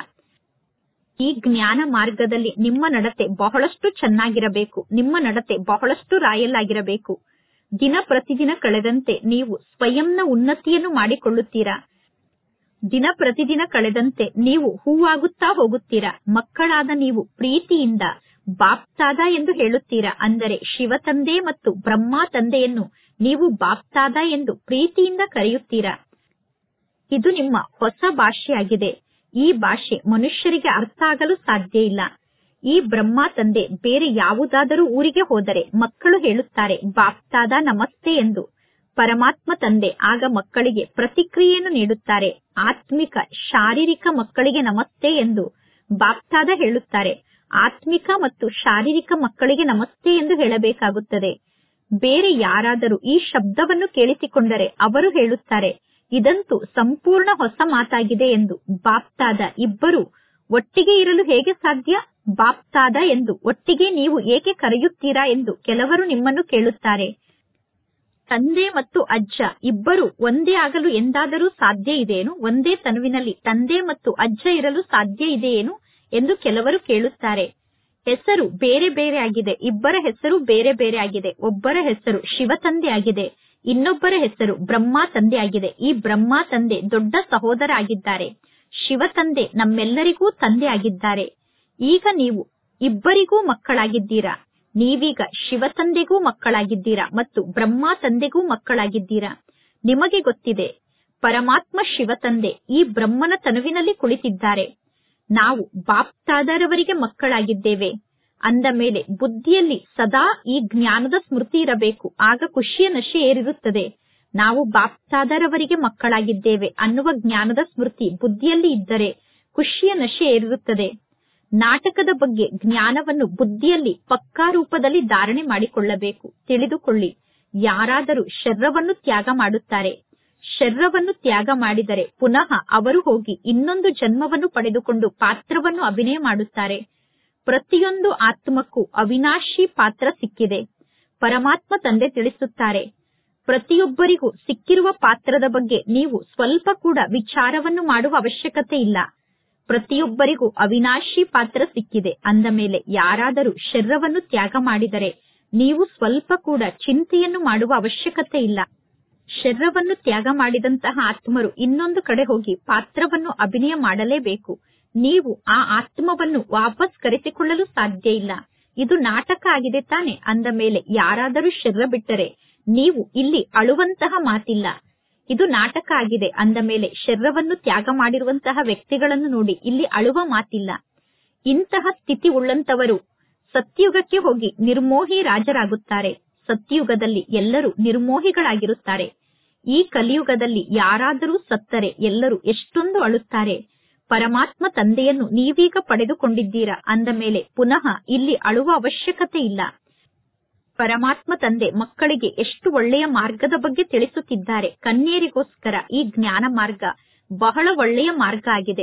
ಈ ಜ್ಞಾನ ಮಾರ್ಗದಲ್ಲಿ ನಿಮ್ಮ ನಡತೆ ಬಹಳಷ್ಟು ಚೆನ್ನಾಗಿರಬೇಕು. ನಿಮ್ಮ ನಡತೆ ಬಹಳಷ್ಟು ರಾಯಲ್ ಆಗಿರಬೇಕು. ದಿನ ಪ್ರತಿದಿನ ಕಳೆದಂತೆ ನೀವು ಸ್ವಯಂನ ಉನ್ನತಿಯನ್ನು ಮಾಡಿಕೊಳ್ಳುತ್ತೀರಾ. ದಿನ ಪ್ರತಿದಿನ ಕಳೆದಂತೆ ನೀವು ಹೂವಾಗುತ್ತಾ ಹೋಗುತ್ತೀರಾ. ಮಕ್ಕಳಾದ ನೀವು ಪ್ರೀತಿಯಿಂದ ಬಾಪ್ತಾದ ಎಂದು ಹೇಳುತ್ತೀರಾ. ಅಂದರೆ ಶಿವ ತಂದೆ ಮತ್ತು ಬ್ರಹ್ಮ ತಂದೆಯನ್ನು ನೀವು ಬಾಪ್ತಾದ ಎಂದು ಪ್ರೀತಿಯಿಂದ ಕರೆಯುತ್ತೀರಾ. ಇದು ನಿಮ್ಮ ಹೊಸ ಭಾಷೆಯಾಗಿದೆ. ಈ ಭಾಷೆ ಮನುಷ್ಯರಿಗೆ ಅರ್ಥ ಆಗಲು ಸಾಧ್ಯ ಇಲ್ಲ. ಈ ಬ್ರಹ್ಮ ತಂದೆ ಬೇರೆ ಯಾವುದಾದರೂ ಊರಿಗೆ ಹೋದರೆ ಮಕ್ಕಳು ಹೇಳುತ್ತಾರೆ ಬಾಪ್ತಾದ ನಮಸ್ತೆ ಎಂದು. ಪರಮಾತ್ಮ ತಂದೆ ಆಗ ಮಕ್ಕಳಿಗೆ ಪ್ರತಿಕ್ರಿಯೆಯನ್ನು ನೀಡುತ್ತಾರೆ. ಆತ್ಮಿಕ ಶಾರೀರಿಕ ಮಕ್ಕಳಿಗೆ ನಮಸ್ತೆ ಎಂದು ಬಾಪ್ತಾದ ಹೇಳುತ್ತಾರೆ. ಆತ್ಮಿಕ ಮತ್ತು ಶಾರೀರಿಕ ಮಕ್ಕಳಿಗೆ ನಮಸ್ತೆ ಎಂದು ಹೇಳಬೇಕಾಗುತ್ತದೆ. ಬೇರೆ ಯಾರಾದರೂ ಈ ಶಬ್ದವನ್ನು ಕೇಳಿಸಿಕೊಂಡರೆ ಅವರು ಹೇಳುತ್ತಾರೆ ಇದಂತೂ ಸಂಪೂರ್ಣ ಹೊಸ ಮಾತಾಗಿದೆ ಎಂದು. ಬಾಪ್ತಾದ ಇಬ್ಬರು ಒಟ್ಟಿಗೆ ಇರಲು ಹೇಗೆ ಸಾಧ್ಯ? ಬಾಪ್ತಾದ ಎಂದು ಒಟ್ಟಿಗೆ ನೀವು ಏಕೆ ಕರೆಯುತ್ತೀರಾ ಎಂದು ಕೆಲವರು ನಿಮ್ಮನ್ನು ಕೇಳುತ್ತಾರೆ. ತಂದೆ ಮತ್ತು ಅಜ್ಜ ಇಬ್ಬರು ಒಂದೇ ಆಗಲು ಎಂದಾದರೂ ಸಾಧ್ಯ ಇದೆಯೇನು? ಒಂದೇ ತನುವಿನಲ್ಲಿ ತಂದೆ ಮತ್ತು ಅಜ್ಜ ಇರಲು ಸಾಧ್ಯ ಇದೆಯೇನು ಎಂದು ಕೆಲವರು ಕೇಳುತ್ತಾರೆ. ಹೆಸರು ಬೇರೆ ಬೇರೆ ಆಗಿದೆ. ಇಬ್ಬರ ಹೆಸರು ಬೇರೆ ಬೇರೆ ಆಗಿದೆ. ಒಬ್ಬರ ಹೆಸರು ಶಿವ ತಂದೆ ಆಗಿದೆ, ಇನ್ನೊಬ್ಬರ ಹೆಸರು ಬ್ರಹ್ಮ ತಂದೆ ಆಗಿದೆ. ಈ ಬ್ರಹ್ಮ ತಂದೆ ದೊಡ್ಡ ಸಹೋದರ ಆಗಿದ್ದಾರೆ. ಶಿವ ತಂದೆ ನಮ್ಮೆಲ್ಲರಿಗೂ ತಂದೆ ಆಗಿದ್ದಾರೆ. ಈಗ ನೀವು ಇಬ್ಬರಿಗೂ ಮಕ್ಕಳಾಗಿದ್ದೀರಾ. ನೀವೀಗ ಶಿವ ತಂದೆಗೂ ಮಕ್ಕಳಾಗಿದ್ದೀರಾ ಮತ್ತು ಬ್ರಹ್ಮ ತಂದೆಗೂ ಮಕ್ಕಳಾಗಿದ್ದೀರಾ. ನಿಮಗೆ ಗೊತ್ತಿದೆ, ಪರಮಾತ್ಮ ಶಿವ ತಂದೆ ಈ ಬ್ರಹ್ಮನ ತನುವಿನಲ್ಲಿ ಕುಳಿತಿದ್ದಾರೆ. ನಾವು ಬಾಪ್ತಾದರವರಿಗೆ ಮಕ್ಕಳಾಗಿದ್ದೇವೆ. ಅಂದ ಮೇಲೆ ಬುದ್ಧಿಯಲ್ಲಿ ಸದಾ ಈ ಜ್ಞಾನದ ಸ್ಮೃತಿ ಇರಬೇಕು. ಆಗ ಖುಷಿಯ ನಶೆ ಏರಿರುತ್ತದೆ. ನಾವು ಬಾಪ್ತಾದರವರಿಗೆ ಮಕ್ಕಳಾಗಿದ್ದೇವೆ ಅನ್ನುವ ಜ್ಞಾನದ ಸ್ಮೃತಿ ಬುದ್ಧಿಯಲ್ಲಿ ಇದ್ದರೆ ಖುಷಿಯ ನಶೆ ಏರಿರುತ್ತದೆ. ನಾಟಕದ ಬಗ್ಗೆ ಜ್ಞಾನವನ್ನು ಬುದ್ಧಿಯಲ್ಲಿ ಪಕ್ಕಾ ರೂಪದಲ್ಲಿ ಧಾರಣೆ ಮಾಡಿಕೊಳ್ಳಬೇಕು. ತಿಳಿದುಕೊಳ್ಳಿ, ಯಾರಾದರೂ ಶರೀರವನ್ನು ತ್ಯಾಗ ಮಾಡುತ್ತಾರೆ. ಶರೀರವನ್ನು ತ್ಯಾಗ ಮಾಡಿದರೆ ಪುನಃ ಅವರು ಹೋಗಿ ಇನ್ನೊಂದು ಜನ್ಮವನ್ನು ಪಡೆದುಕೊಂಡು ಪಾತ್ರವನ್ನು ಅಭಿನಯ ಮಾಡುತ್ತಾರೆ. ಪ್ರತಿಯೊಂದು ಆತ್ಮಕ್ಕೂ ಅವಿನಾಶಿ ಪಾತ್ರ ಸಿಕ್ಕಿದೆ. ಪರಮಾತ್ಮ ತಂದೆ ತಿಳಿಸುತ್ತಾರೆ, ಪ್ರತಿಯೊಬ್ಬರಿಗೂ ಸಿಕ್ಕಿರುವ ಪಾತ್ರದ ಬಗ್ಗೆ ನೀವು ಸ್ವಲ್ಪ ಕೂಡ ವಿಚಾರವನ್ನು ಮಾಡುವ ಅವಶ್ಯಕತೆ ಇಲ್ಲ. ಪ್ರತಿಯೊಬ್ಬರಿಗೂ ಅವಿನಾಶಿ ಪಾತ್ರ ಸಿಕ್ಕಿದೆ. ಅಂದ ಮೇಲೆ ಯಾರಾದರೂ ಶರೀರವನ್ನು ತ್ಯಾಗ ಮಾಡಿದರೆ ನೀವು ಸ್ವಲ್ಪ ಕೂಡ ಚಿಂತೆಯನ್ನು ಮಾಡುವ ಅವಶ್ಯಕತೆ ಇಲ್ಲ. ಶರೀರವನ್ನು ತ್ಯಾಗ ಮಾಡಿದಂತಹ ಆತ್ಮರು ಇನ್ನೊಂದು ಕಡೆ ಹೋಗಿ ಪಾತ್ರವನ್ನು ಅಭಿನಯ ಮಾಡಲೇಬೇಕು. ನೀವು ಆ ಆತ್ಮವನ್ನು ವಾಪಸ್ ಕರೆಸಿಕೊಳ್ಳಲು ಸಾಧ್ಯ ಇಲ್ಲ. ಇದು ನಾಟಕ ಆಗಿದೆ ತಾನೆ. ಅಂದ ಮೇಲೆ ಯಾರಾದರೂ ಶರೀರ ಬಿಟ್ಟರೆ ನೀವು ಇಲ್ಲಿ ಅಳುವಂತಹ ಮಾತಿಲ್ಲ. ಇದು ನಾಟಕ ಆಗಿದೆ. ಅಂದ ಮೇಲೆ ಶರೀರವನ್ನು ತ್ಯಾಗ ಮಾಡಿರುವಂತಹ ವ್ಯಕ್ತಿಗಳನ್ನು ನೋಡಿ ಇಲ್ಲಿ ಅಳುವ ಮಾತಿಲ್ಲ. ಇಂತಹ ಸ್ಥಿತಿ ಉಳ್ಳಂತವರು ಸತ್ಯುಗಕ್ಕೆ ಹೋಗಿ ನಿರ್ಮೋಹಿ ರಾಜರಾಗುತ್ತಾರೆ. ಸತ್ಯುಗದಲ್ಲಿ ಎಲ್ಲರೂ ನಿರ್ಮೋಹಿಗಳಾಗಿರುತ್ತಾರೆ. ಈ ಕಲಿಯುಗದಲ್ಲಿ ಯಾರಾದರೂ ಸತ್ತರೆ ಎಲ್ಲರೂ ಎಷ್ಟೊಂದು ಅಳುತ್ತಾರೆ. ಪರಮಾತ್ಮ ತಂದೆಯನ್ನು ನೀವೀಗ ಪಡೆದುಕೊಂಡಿದ್ದೀರಾ ಅಂದ ಮೇಲೆ ಪುನಃ ಇಲ್ಲಿ ಅಳುವ ಅವಶ್ಯಕತೆ ಇಲ್ಲ. ಪರಮಾತ್ಮ ತಂದೆ ಮಕ್ಕಳಿಗೆ ಎಷ್ಟು ಒಳ್ಳೆಯ ಮಾರ್ಗದ ಬಗ್ಗೆ ತಿಳಿಸುತ್ತಿದ್ದಾರೆ. ಕನ್ಯರಿಗೋಸ್ಕರ ಈ ಜ್ಞಾನ ಮಾರ್ಗ ಬಹಳ ಒಳ್ಳೆಯ ಮಾರ್ಗ ಆಗಿದೆ.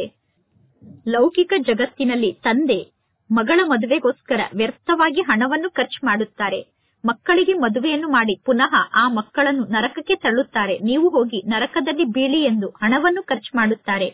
ಲೌಕಿಕ ಜಗತ್ತಿನಲ್ಲಿ ತಂದೆ ಮಗಳ ಮದುವೆಗೋಸ್ಕರ ವ್ಯರ್ಥವಾಗಿ ಹಣವನ್ನು ಖರ್ಚು ಮಾಡುತ್ತಾರೆ. ಮಕ್ಕಳಿಗೆ ಮದುವೆಯನ್ನು ಮಾಡಿ ಪುನಃ ಆ ಮಕ್ಕಳನ್ನು ನರಕಕ್ಕೆ ತಳ್ಳುತ್ತಾರೆ. ನೀವು ಹೋಗಿ ನರಕದಲ್ಲಿ ಬೀಳಿ ಎಂದು ಹಣವನ್ನು ಖರ್ಚು ಮಾಡುತ್ತಾರೆ.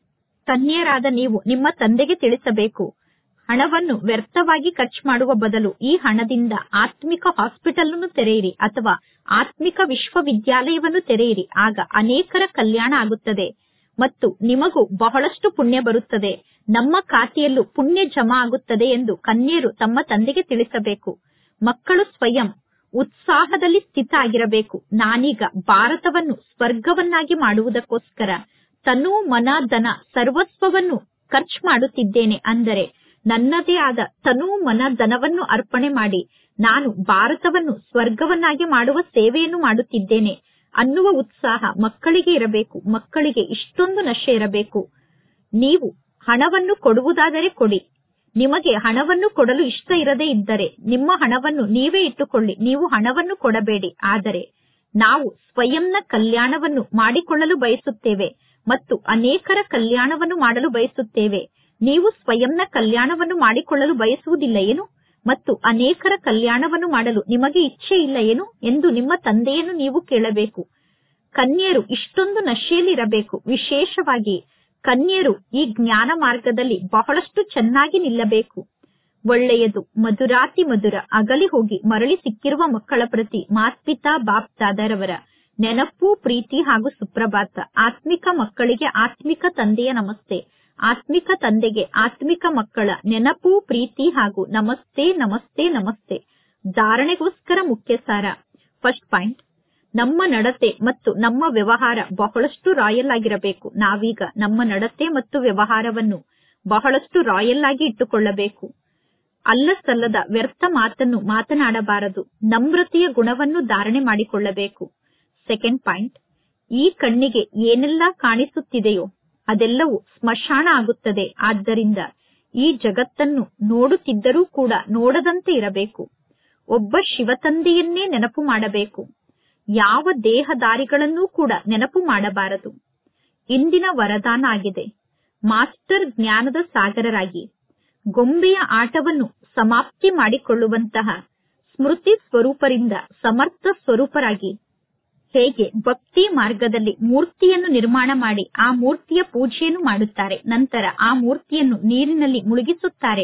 ಕನ್ಯರಾದ ನೀವು ನಿಮ್ಮ ತಂದೆಗೆ ತಿಳಿಸಬೇಕು, ಹಣವನ್ನು ವ್ಯರ್ಥವಾಗಿ ಖರ್ಚು ಮಾಡುವ ಬದಲು ಈ ಹಣದಿಂದ ಆತ್ಮಿಕ ಹಾಸ್ಪಿಟಲ್ ಅನ್ನು ತೆರೆಯಿರಿ ಅಥವಾ ಆತ್ಮಿಕ ವಿಶ್ವವಿದ್ಯಾಲಯವನ್ನು ತೆರೆಯಿರಿ. ಆಗ ಅನೇಕರ ಕಲ್ಯಾಣ ಆಗುತ್ತದೆ ಮತ್ತು ನಿಮಗೂ ಬಹಳಷ್ಟು ಪುಣ್ಯ ಬರುತ್ತದೆ. ನಮ್ಮ ಖಾತೆಯಲ್ಲೂ ಪುಣ್ಯ ಜಮಾ ಆಗುತ್ತದೆ ಎಂದು ಕನ್ಯರು ತಮ್ಮ ತಂದೆಗೆ ತಿಳಿಸಬೇಕು. ಮಕ್ಕಳು ಸ್ವಯಂ ಉತ್ಸಾಹದಲ್ಲಿ ಸ್ಥಿತ ಆಗಿರಬೇಕು. ನಾನೀಗ ಭಾರತವನ್ನು ಸ್ವರ್ಗವನ್ನಾಗಿ ಮಾಡುವುದಕ್ಕೋಸ್ಕರ ತನು ಮನ ಧನ ಸರ್ವಸ್ವವನ್ನು ಖರ್ಚು ಮಾಡುತ್ತಿದ್ದೇನೆ. ಅಂದರೆ ನನ್ನದೇ ಆದ ತನು ಮನ ಧನವನ್ನು ಅರ್ಪಣೆ ಮಾಡಿ ನಾನು ಭಾರತವನ್ನು ಸ್ವರ್ಗವನ್ನಾಗಿ ಮಾಡುವ ಸೇವೆಯನ್ನು ಮಾಡುತ್ತಿದ್ದೇನೆ ಅನ್ನುವ ಉತ್ಸಾಹ ಮಕ್ಕಳಿಗೆ ಇರಬೇಕು. ಮಕ್ಕಳಿಗೆ ಇಷ್ಟೊಂದು ನಶೆ ಇರಬೇಕು. ನೀವು ಹಣವನ್ನು ಕೊಡುವುದಾದರೆ ಕೊಡಿ. ನಿಮಗೆ ಹಣವನ್ನು ಕೊಡಲು ಇಷ್ಟ ಇರದೇ ಇದ್ದರೆ ನಿಮ್ಮ ಹಣವನ್ನು ನೀವೇ ಇಟ್ಟುಕೊಳ್ಳಿ. ನೀವು ಹಣವನ್ನು ಕೊಡಬೇಡಿ. ಆದರೆ ನಾವು ಸ್ವಯಂನ ಕಲ್ಯಾಣವನ್ನು ಮಾಡಿಕೊಳ್ಳಲು ಬಯಸುತ್ತೇವೆ ಮತ್ತು ಅನೇಕರ ಕಲ್ಯಾಣವನ್ನು ಮಾಡಲು ಬಯಸುತ್ತೇವೆ. ನೀವು ಸ್ವಯಂನ ಕಲ್ಯಾಣವನ್ನು ಮಾಡಿಕೊಳ್ಳಲು ಬಯಸುವುದಿಲ್ಲ ಏನು ಮತ್ತು ಅನೇಕರ ಕಲ್ಯಾಣವನ್ನು ಮಾಡಲು ನಿಮಗೆ ಇಚ್ಛೆ ಇಲ್ಲ ಏನು ಎಂದು ನಿಮ್ಮ ತಂದೆಯನ್ನು ನೀವು ಕೇಳಬೇಕು. ಕನ್ಯರು ಇಷ್ಟೊಂದು ನಶೆಯಲ್ಲಿ ಇರಬೇಕು. ವಿಶೇಷವಾಗಿ ಕನ್ಯರು ಈ ಜ್ಞಾನ ಮಾರ್ಗದಲ್ಲಿ ಬಹಳಷ್ಟು ಚೆನ್ನಾಗಿ ನಿಲ್ಲಬೇಕು. ಒಳ್ಳೆಯದು, ಮಧುರಾತಿ ಮಧುರ ಅಗಲಿ ಹೋಗಿ ಮರಳಿ ಸಿಕ್ಕಿರುವ ಮಕ್ಕಳ ಪ್ರತಿ ಮಾತ್ಪಿತಾ ಬಾಪ್ ದಾದಾರವರ ನೆನಪು, ಪ್ರೀತಿ ಹಾಗೂ ಸುಪ್ರಭಾತ. ಆತ್ಮಿಕ ಮಕ್ಕಳಿಗೆ ಆತ್ಮಿಕ ತಂದೆಯ ನಮಸ್ತೆ. ಆತ್ಮಿಕ ತಂದೆಗೆ ಆತ್ಮಿಕ ಮಕ್ಕಳ ನೆನಪು, ಪ್ರೀತಿ ಹಾಗೂ ನಮಸ್ತೆ ನಮಸ್ತೆ ನಮಸ್ತೆ. ಧಾರಣೆಗೋಸ್ಕರ ಮುಖ್ಯ ಸಾರ. ಫಸ್ಟ್ ಪಾಯಿಂಟ್, ನಮ್ಮ ನಡತೆ ಮತ್ತು ನಮ್ಮ ವ್ಯವಹಾರ ಬಹಳಷ್ಟು ರಾಯಲ್ ಆಗಿರಬೇಕು. ನಾವೀಗ ನಮ್ಮ ನಡತೆ ಮತ್ತು ವ್ಯವಹಾರವನ್ನು ಬಹಳಷ್ಟು ರಾಯಲ್ ಆಗಿ ಇಟ್ಟುಕೊಳ್ಳಬೇಕು. ಅಲ್ಲಸಲ್ಲದ ವ್ಯರ್ಥ ಮಾತನ್ನು ಮಾತನಾಡಬಾರದು. ನಮ್ರತೆಯ ಗುಣವನ್ನು ಧಾರಣೆ ಮಾಡಿಕೊಳ್ಳಬೇಕು. ಸೆಕೆಂಡ್ ಪಾಯಿಂಟ್, ಈ ಕಣ್ಣಿಗೆ ಏನೆಲ್ಲ ಕಾಣಿಸುತ್ತಿದೆಯೋ ಅದೆಲ್ಲವೂ ಸ್ಮಶಾನ ಆಗುತ್ತದೆ. ಆದ್ದರಿಂದ ಈ ಜಗತ್ತನ್ನು ನೋಡುತ್ತಿದ್ದರೂ ಕೂಡ ನೋಡದಂತೆ ಇರಬೇಕು. ಒಬ್ಬ ಶಿವತಂದೆಯನ್ನೇ ನೆನಪು ಮಾಡಬೇಕು. ಯಾವ ದೇಹದಾರಿಗಳನ್ನೂ ಕೂಡ ನೆನಪು ಮಾಡಬಾರದು. ಇಂದಿನ ವರದಾನ ಆಗಿದೆ, ಮಾಸ್ಟರ್ ಜ್ಞಾನದ ಸಾಗರರಾಗಿ ಗೊಂಬೆಯ ಆಟವನ್ನು ಸಮಾಪ್ತಿ ಮಾಡಿಕೊಳ್ಳುವಂತಹ ಸ್ಮೃತಿ ಸ್ವರೂಪರಿಂದ ಸಮರ್ಥ ಸ್ವರೂಪರಾಗಿ ಹೇಗೆ ಭಕ್ತಿ ಮಾರ್ಗದಲ್ಲಿ ಮೂರ್ತಿಯನ್ನು ನಿರ್ಮಾಣ ಮಾಡಿ ಆ ಮೂರ್ತಿಯ ಪೂಜೆಯನ್ನು ಮಾಡುತ್ತಾರೆ, ನಂತರ ಆ ಮೂರ್ತಿಯನ್ನು ನೀರಿನಲ್ಲಿ ಮುಳುಗಿಸುತ್ತಾರೆ.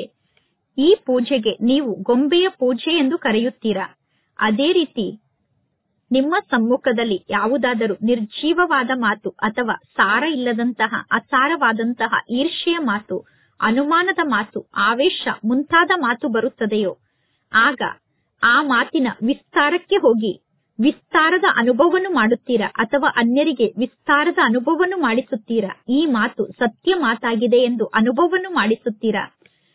ಈ ಪೂಜೆಗೆ ನೀವು ಗೊಂಬೆಯ ಪೂಜೆ ಎಂದು ಕರೆಯುತ್ತೀರಾ. ಅದೇ ರೀತಿ ನಿಮ್ಮ ಸಮ್ಮುಖದಲ್ಲಿ ಯಾವುದಾದರೂ ನಿರ್ಜೀವವಾದ ಮಾತು ಅಥವಾ ಸಾರ ಇಲ್ಲದಂತಹ ಅಸಾರವಾದಂತಹ ಈರ್ಷ್ಯೆಯ ಮಾತು, ಅನುಮಾನದ ಮಾತು, ಆವೇಶ ಮುಂತಾದ ಮಾತು ಬರುತ್ತದೆಯೋ ಆಗ ಆ ಮಾತಿನ ವಿಸ್ತಾರಕ್ಕೆ ಹೋಗಿ ವಿಸ್ತಾರದ ಅನುಭವವನ್ನು ಮಾಡುತ್ತೀರಾ ಅಥವಾ ಅನ್ಯರಿಗೆ ವಿಸ್ತಾರದ ಅನುಭವವನ್ನು ಮಾಡಿಸುತ್ತೀರಾ. ಈ ಮಾತು ಸತ್ಯ ಮಾತಾಗಿದೆ ಎಂದು ಅನುಭವವನ್ನು ಮಾಡಿಸುತ್ತೀರಾ.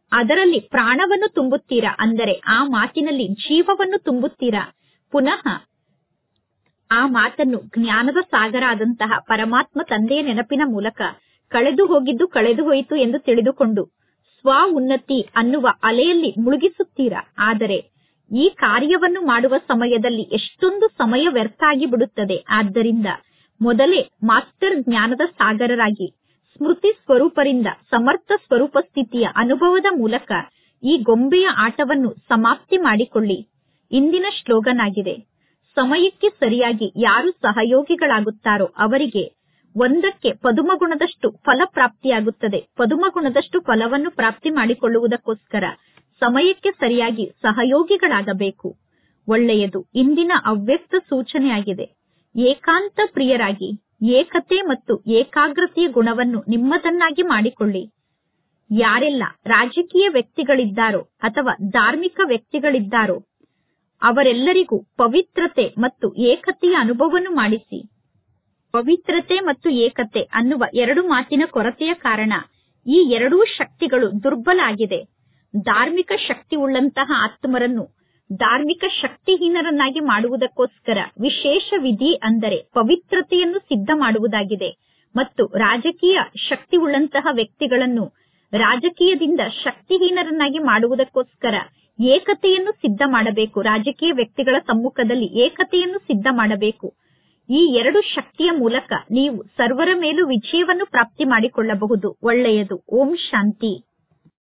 ಅದರಲ್ಲಿ ಪ್ರಾಣವನ್ನು ತುಂಬುತ್ತೀರಾ, ಅಂದರೆ ಆ ಮಾತಿನಲ್ಲಿ ಜೀವವನ್ನು ತುಂಬುತ್ತೀರಾ. ಪುನಃ ಆ ಮಾತನ್ನು ಜ್ಞಾನದ ಸಾಗರ ಆದಂತಹ ಪರಮಾತ್ಮ ತಂದೆಯ ನೆನಪಿನ ಮೂಲಕ ಕಳೆದು ಹೋಗಿದ್ದು ಕಳೆದು ಹೋಯಿತು ಎಂದು ತಿಳಿದುಕೊಂಡು ಸ್ವ ಉನ್ನತಿ ಅನ್ನುವ ಅಲೆಯಲ್ಲಿ ಮುಳುಗಿಸುತ್ತೀರಾ. ಆದರೆ ಈ ಕಾರ್ಯವನ್ನು ಮಾಡುವ ಸಮಯದಲ್ಲಿ ಎಷ್ಟೊಂದು ಸಮಯ ವ್ಯರ್ಥ ಆಗಿ ಬಿಡುತ್ತದೆ. ಆದ್ದರಿಂದ ಮೊದಲೇ ಮಾಸ್ಟರ್ ಜ್ಞಾನದ ಸಾಗರರಾಗಿ ಸ್ಮೃತಿ ಸ್ವರೂಪರಿಂದ ಸಮರ್ಥ ಸ್ವರೂಪ ಸ್ಥಿತಿಯ ಅನುಭವದ ಮೂಲಕ ಈ ಗೊಂಬೆಯ ಆಟವನ್ನು ಸಮಾಪ್ತಿ ಮಾಡಿಕೊಳ್ಳಿ. ಇಂದಿನ ಶ್ಲೋಗನ್ ಆಗಿದೆ, ಸಮಯಕ್ಕೆ ಸರಿಯಾಗಿ ಯಾರು ಸಹಯೋಗಿಗಳಾಗುತ್ತಾರೋ ಅವರಿಗೆ 1ಕ್ಕೆ ಪದುಮಗುಣದಷ್ಟು ಫಲ ಪ್ರಾಪ್ತಿಯಾಗುತ್ತದೆ. ಪದುಮಗುಣದಷ್ಟು ಫಲವನ್ನು ಪ್ರಾಪ್ತಿ ಮಾಡಿಕೊಳ್ಳುವುದಕ್ಕೋಸ್ಕರ ಸಮಯಕ್ಕೆ ಸರಿಯಾಗಿ ಸಹಯೋಗಿಗಳಾಗಬೇಕು. ಒಳ್ಳೆಯದು. ಇಂದಿನ ಅವ್ಯಕ್ತ ಸೂಚನೆಯಾಗಿದೆ, ಏಕಾಂತ ಪ್ರಿಯರಾಗಿ ಏಕತೆ ಮತ್ತು ಏಕಾಗ್ರತೆಯ ಗುಣವನ್ನು ನಿಮ್ಮದನ್ನಾಗಿ ಮಾಡಿಕೊಳ್ಳಿ. ಯಾರೆಲ್ಲ ರಾಜಕೀಯ ವ್ಯಕ್ತಿಗಳಿದ್ದಾರೋ ಅಥವಾ ಧಾರ್ಮಿಕ ವ್ಯಕ್ತಿಗಳಿದ್ದಾರೋ ಅವರೆಲ್ಲರಿಗೂ ಪವಿತ್ರತೆ ಮತ್ತು ಏಕತೆಯ ಅನುಭವವನ್ನು ಮಾಡಿಸಿ. ಪವಿತ್ರತೆ ಮತ್ತು ಏಕತೆ ಅನ್ನುವ 2 ಮಾತಿನ ಕೊರತೆಯ ಕಾರಣ ಈ 2 ಶಕ್ತಿಗಳು ದುರ್ಬಲ ಆಗಿದೆ. ಧಾರ್ಮಿಕ ಶಕ್ತಿ ಉಳ್ಳಂತಹ ಆತ್ಮರನ್ನು ಧಾರ್ಮಿಕ ಶಕ್ತಿಹೀನರನ್ನಾಗಿ ಮಾಡುವುದಕ್ಕೋಸ್ಕರ ವಿಶೇಷ ವಿಧಿ ಅಂದರೆ ಪವಿತ್ರತೆಯನ್ನು ಸಿದ್ಧ ಮಾಡುವುದಾಗಿದೆ. ಮತ್ತು ರಾಜಕೀಯ ಶಕ್ತಿ ಉಳ್ಳಂತಹ ವ್ಯಕ್ತಿಗಳನ್ನು ರಾಜಕೀಯದಿಂದ ಶಕ್ತಿಹೀನರನ್ನಾಗಿ ಮಾಡುವುದಕ್ಕೋಸ್ಕರ ಏಕತೆಯನ್ನು ಸಿದ್ಧ ಮಾಡಬೇಕು. ರಾಜಕೀಯ ವ್ಯಕ್ತಿಗಳ ಸಮ್ಮುಖದಲ್ಲಿ ಏಕತೆಯನ್ನು ಸಿದ್ಧ ಮಾಡಬೇಕು. ಈ 2 ಶಕ್ತಿಯ ಮೂಲಕ ನೀವು ಸರ್ವರ ಮೇಲೂ ವಿಜಯವನ್ನು ಪ್ರಾಪ್ತಿ ಮಾಡಿಕೊಳ್ಳಬಹುದು. ಒಳ್ಳೆಯದು. ಓಂ ಶಾಂತಿ.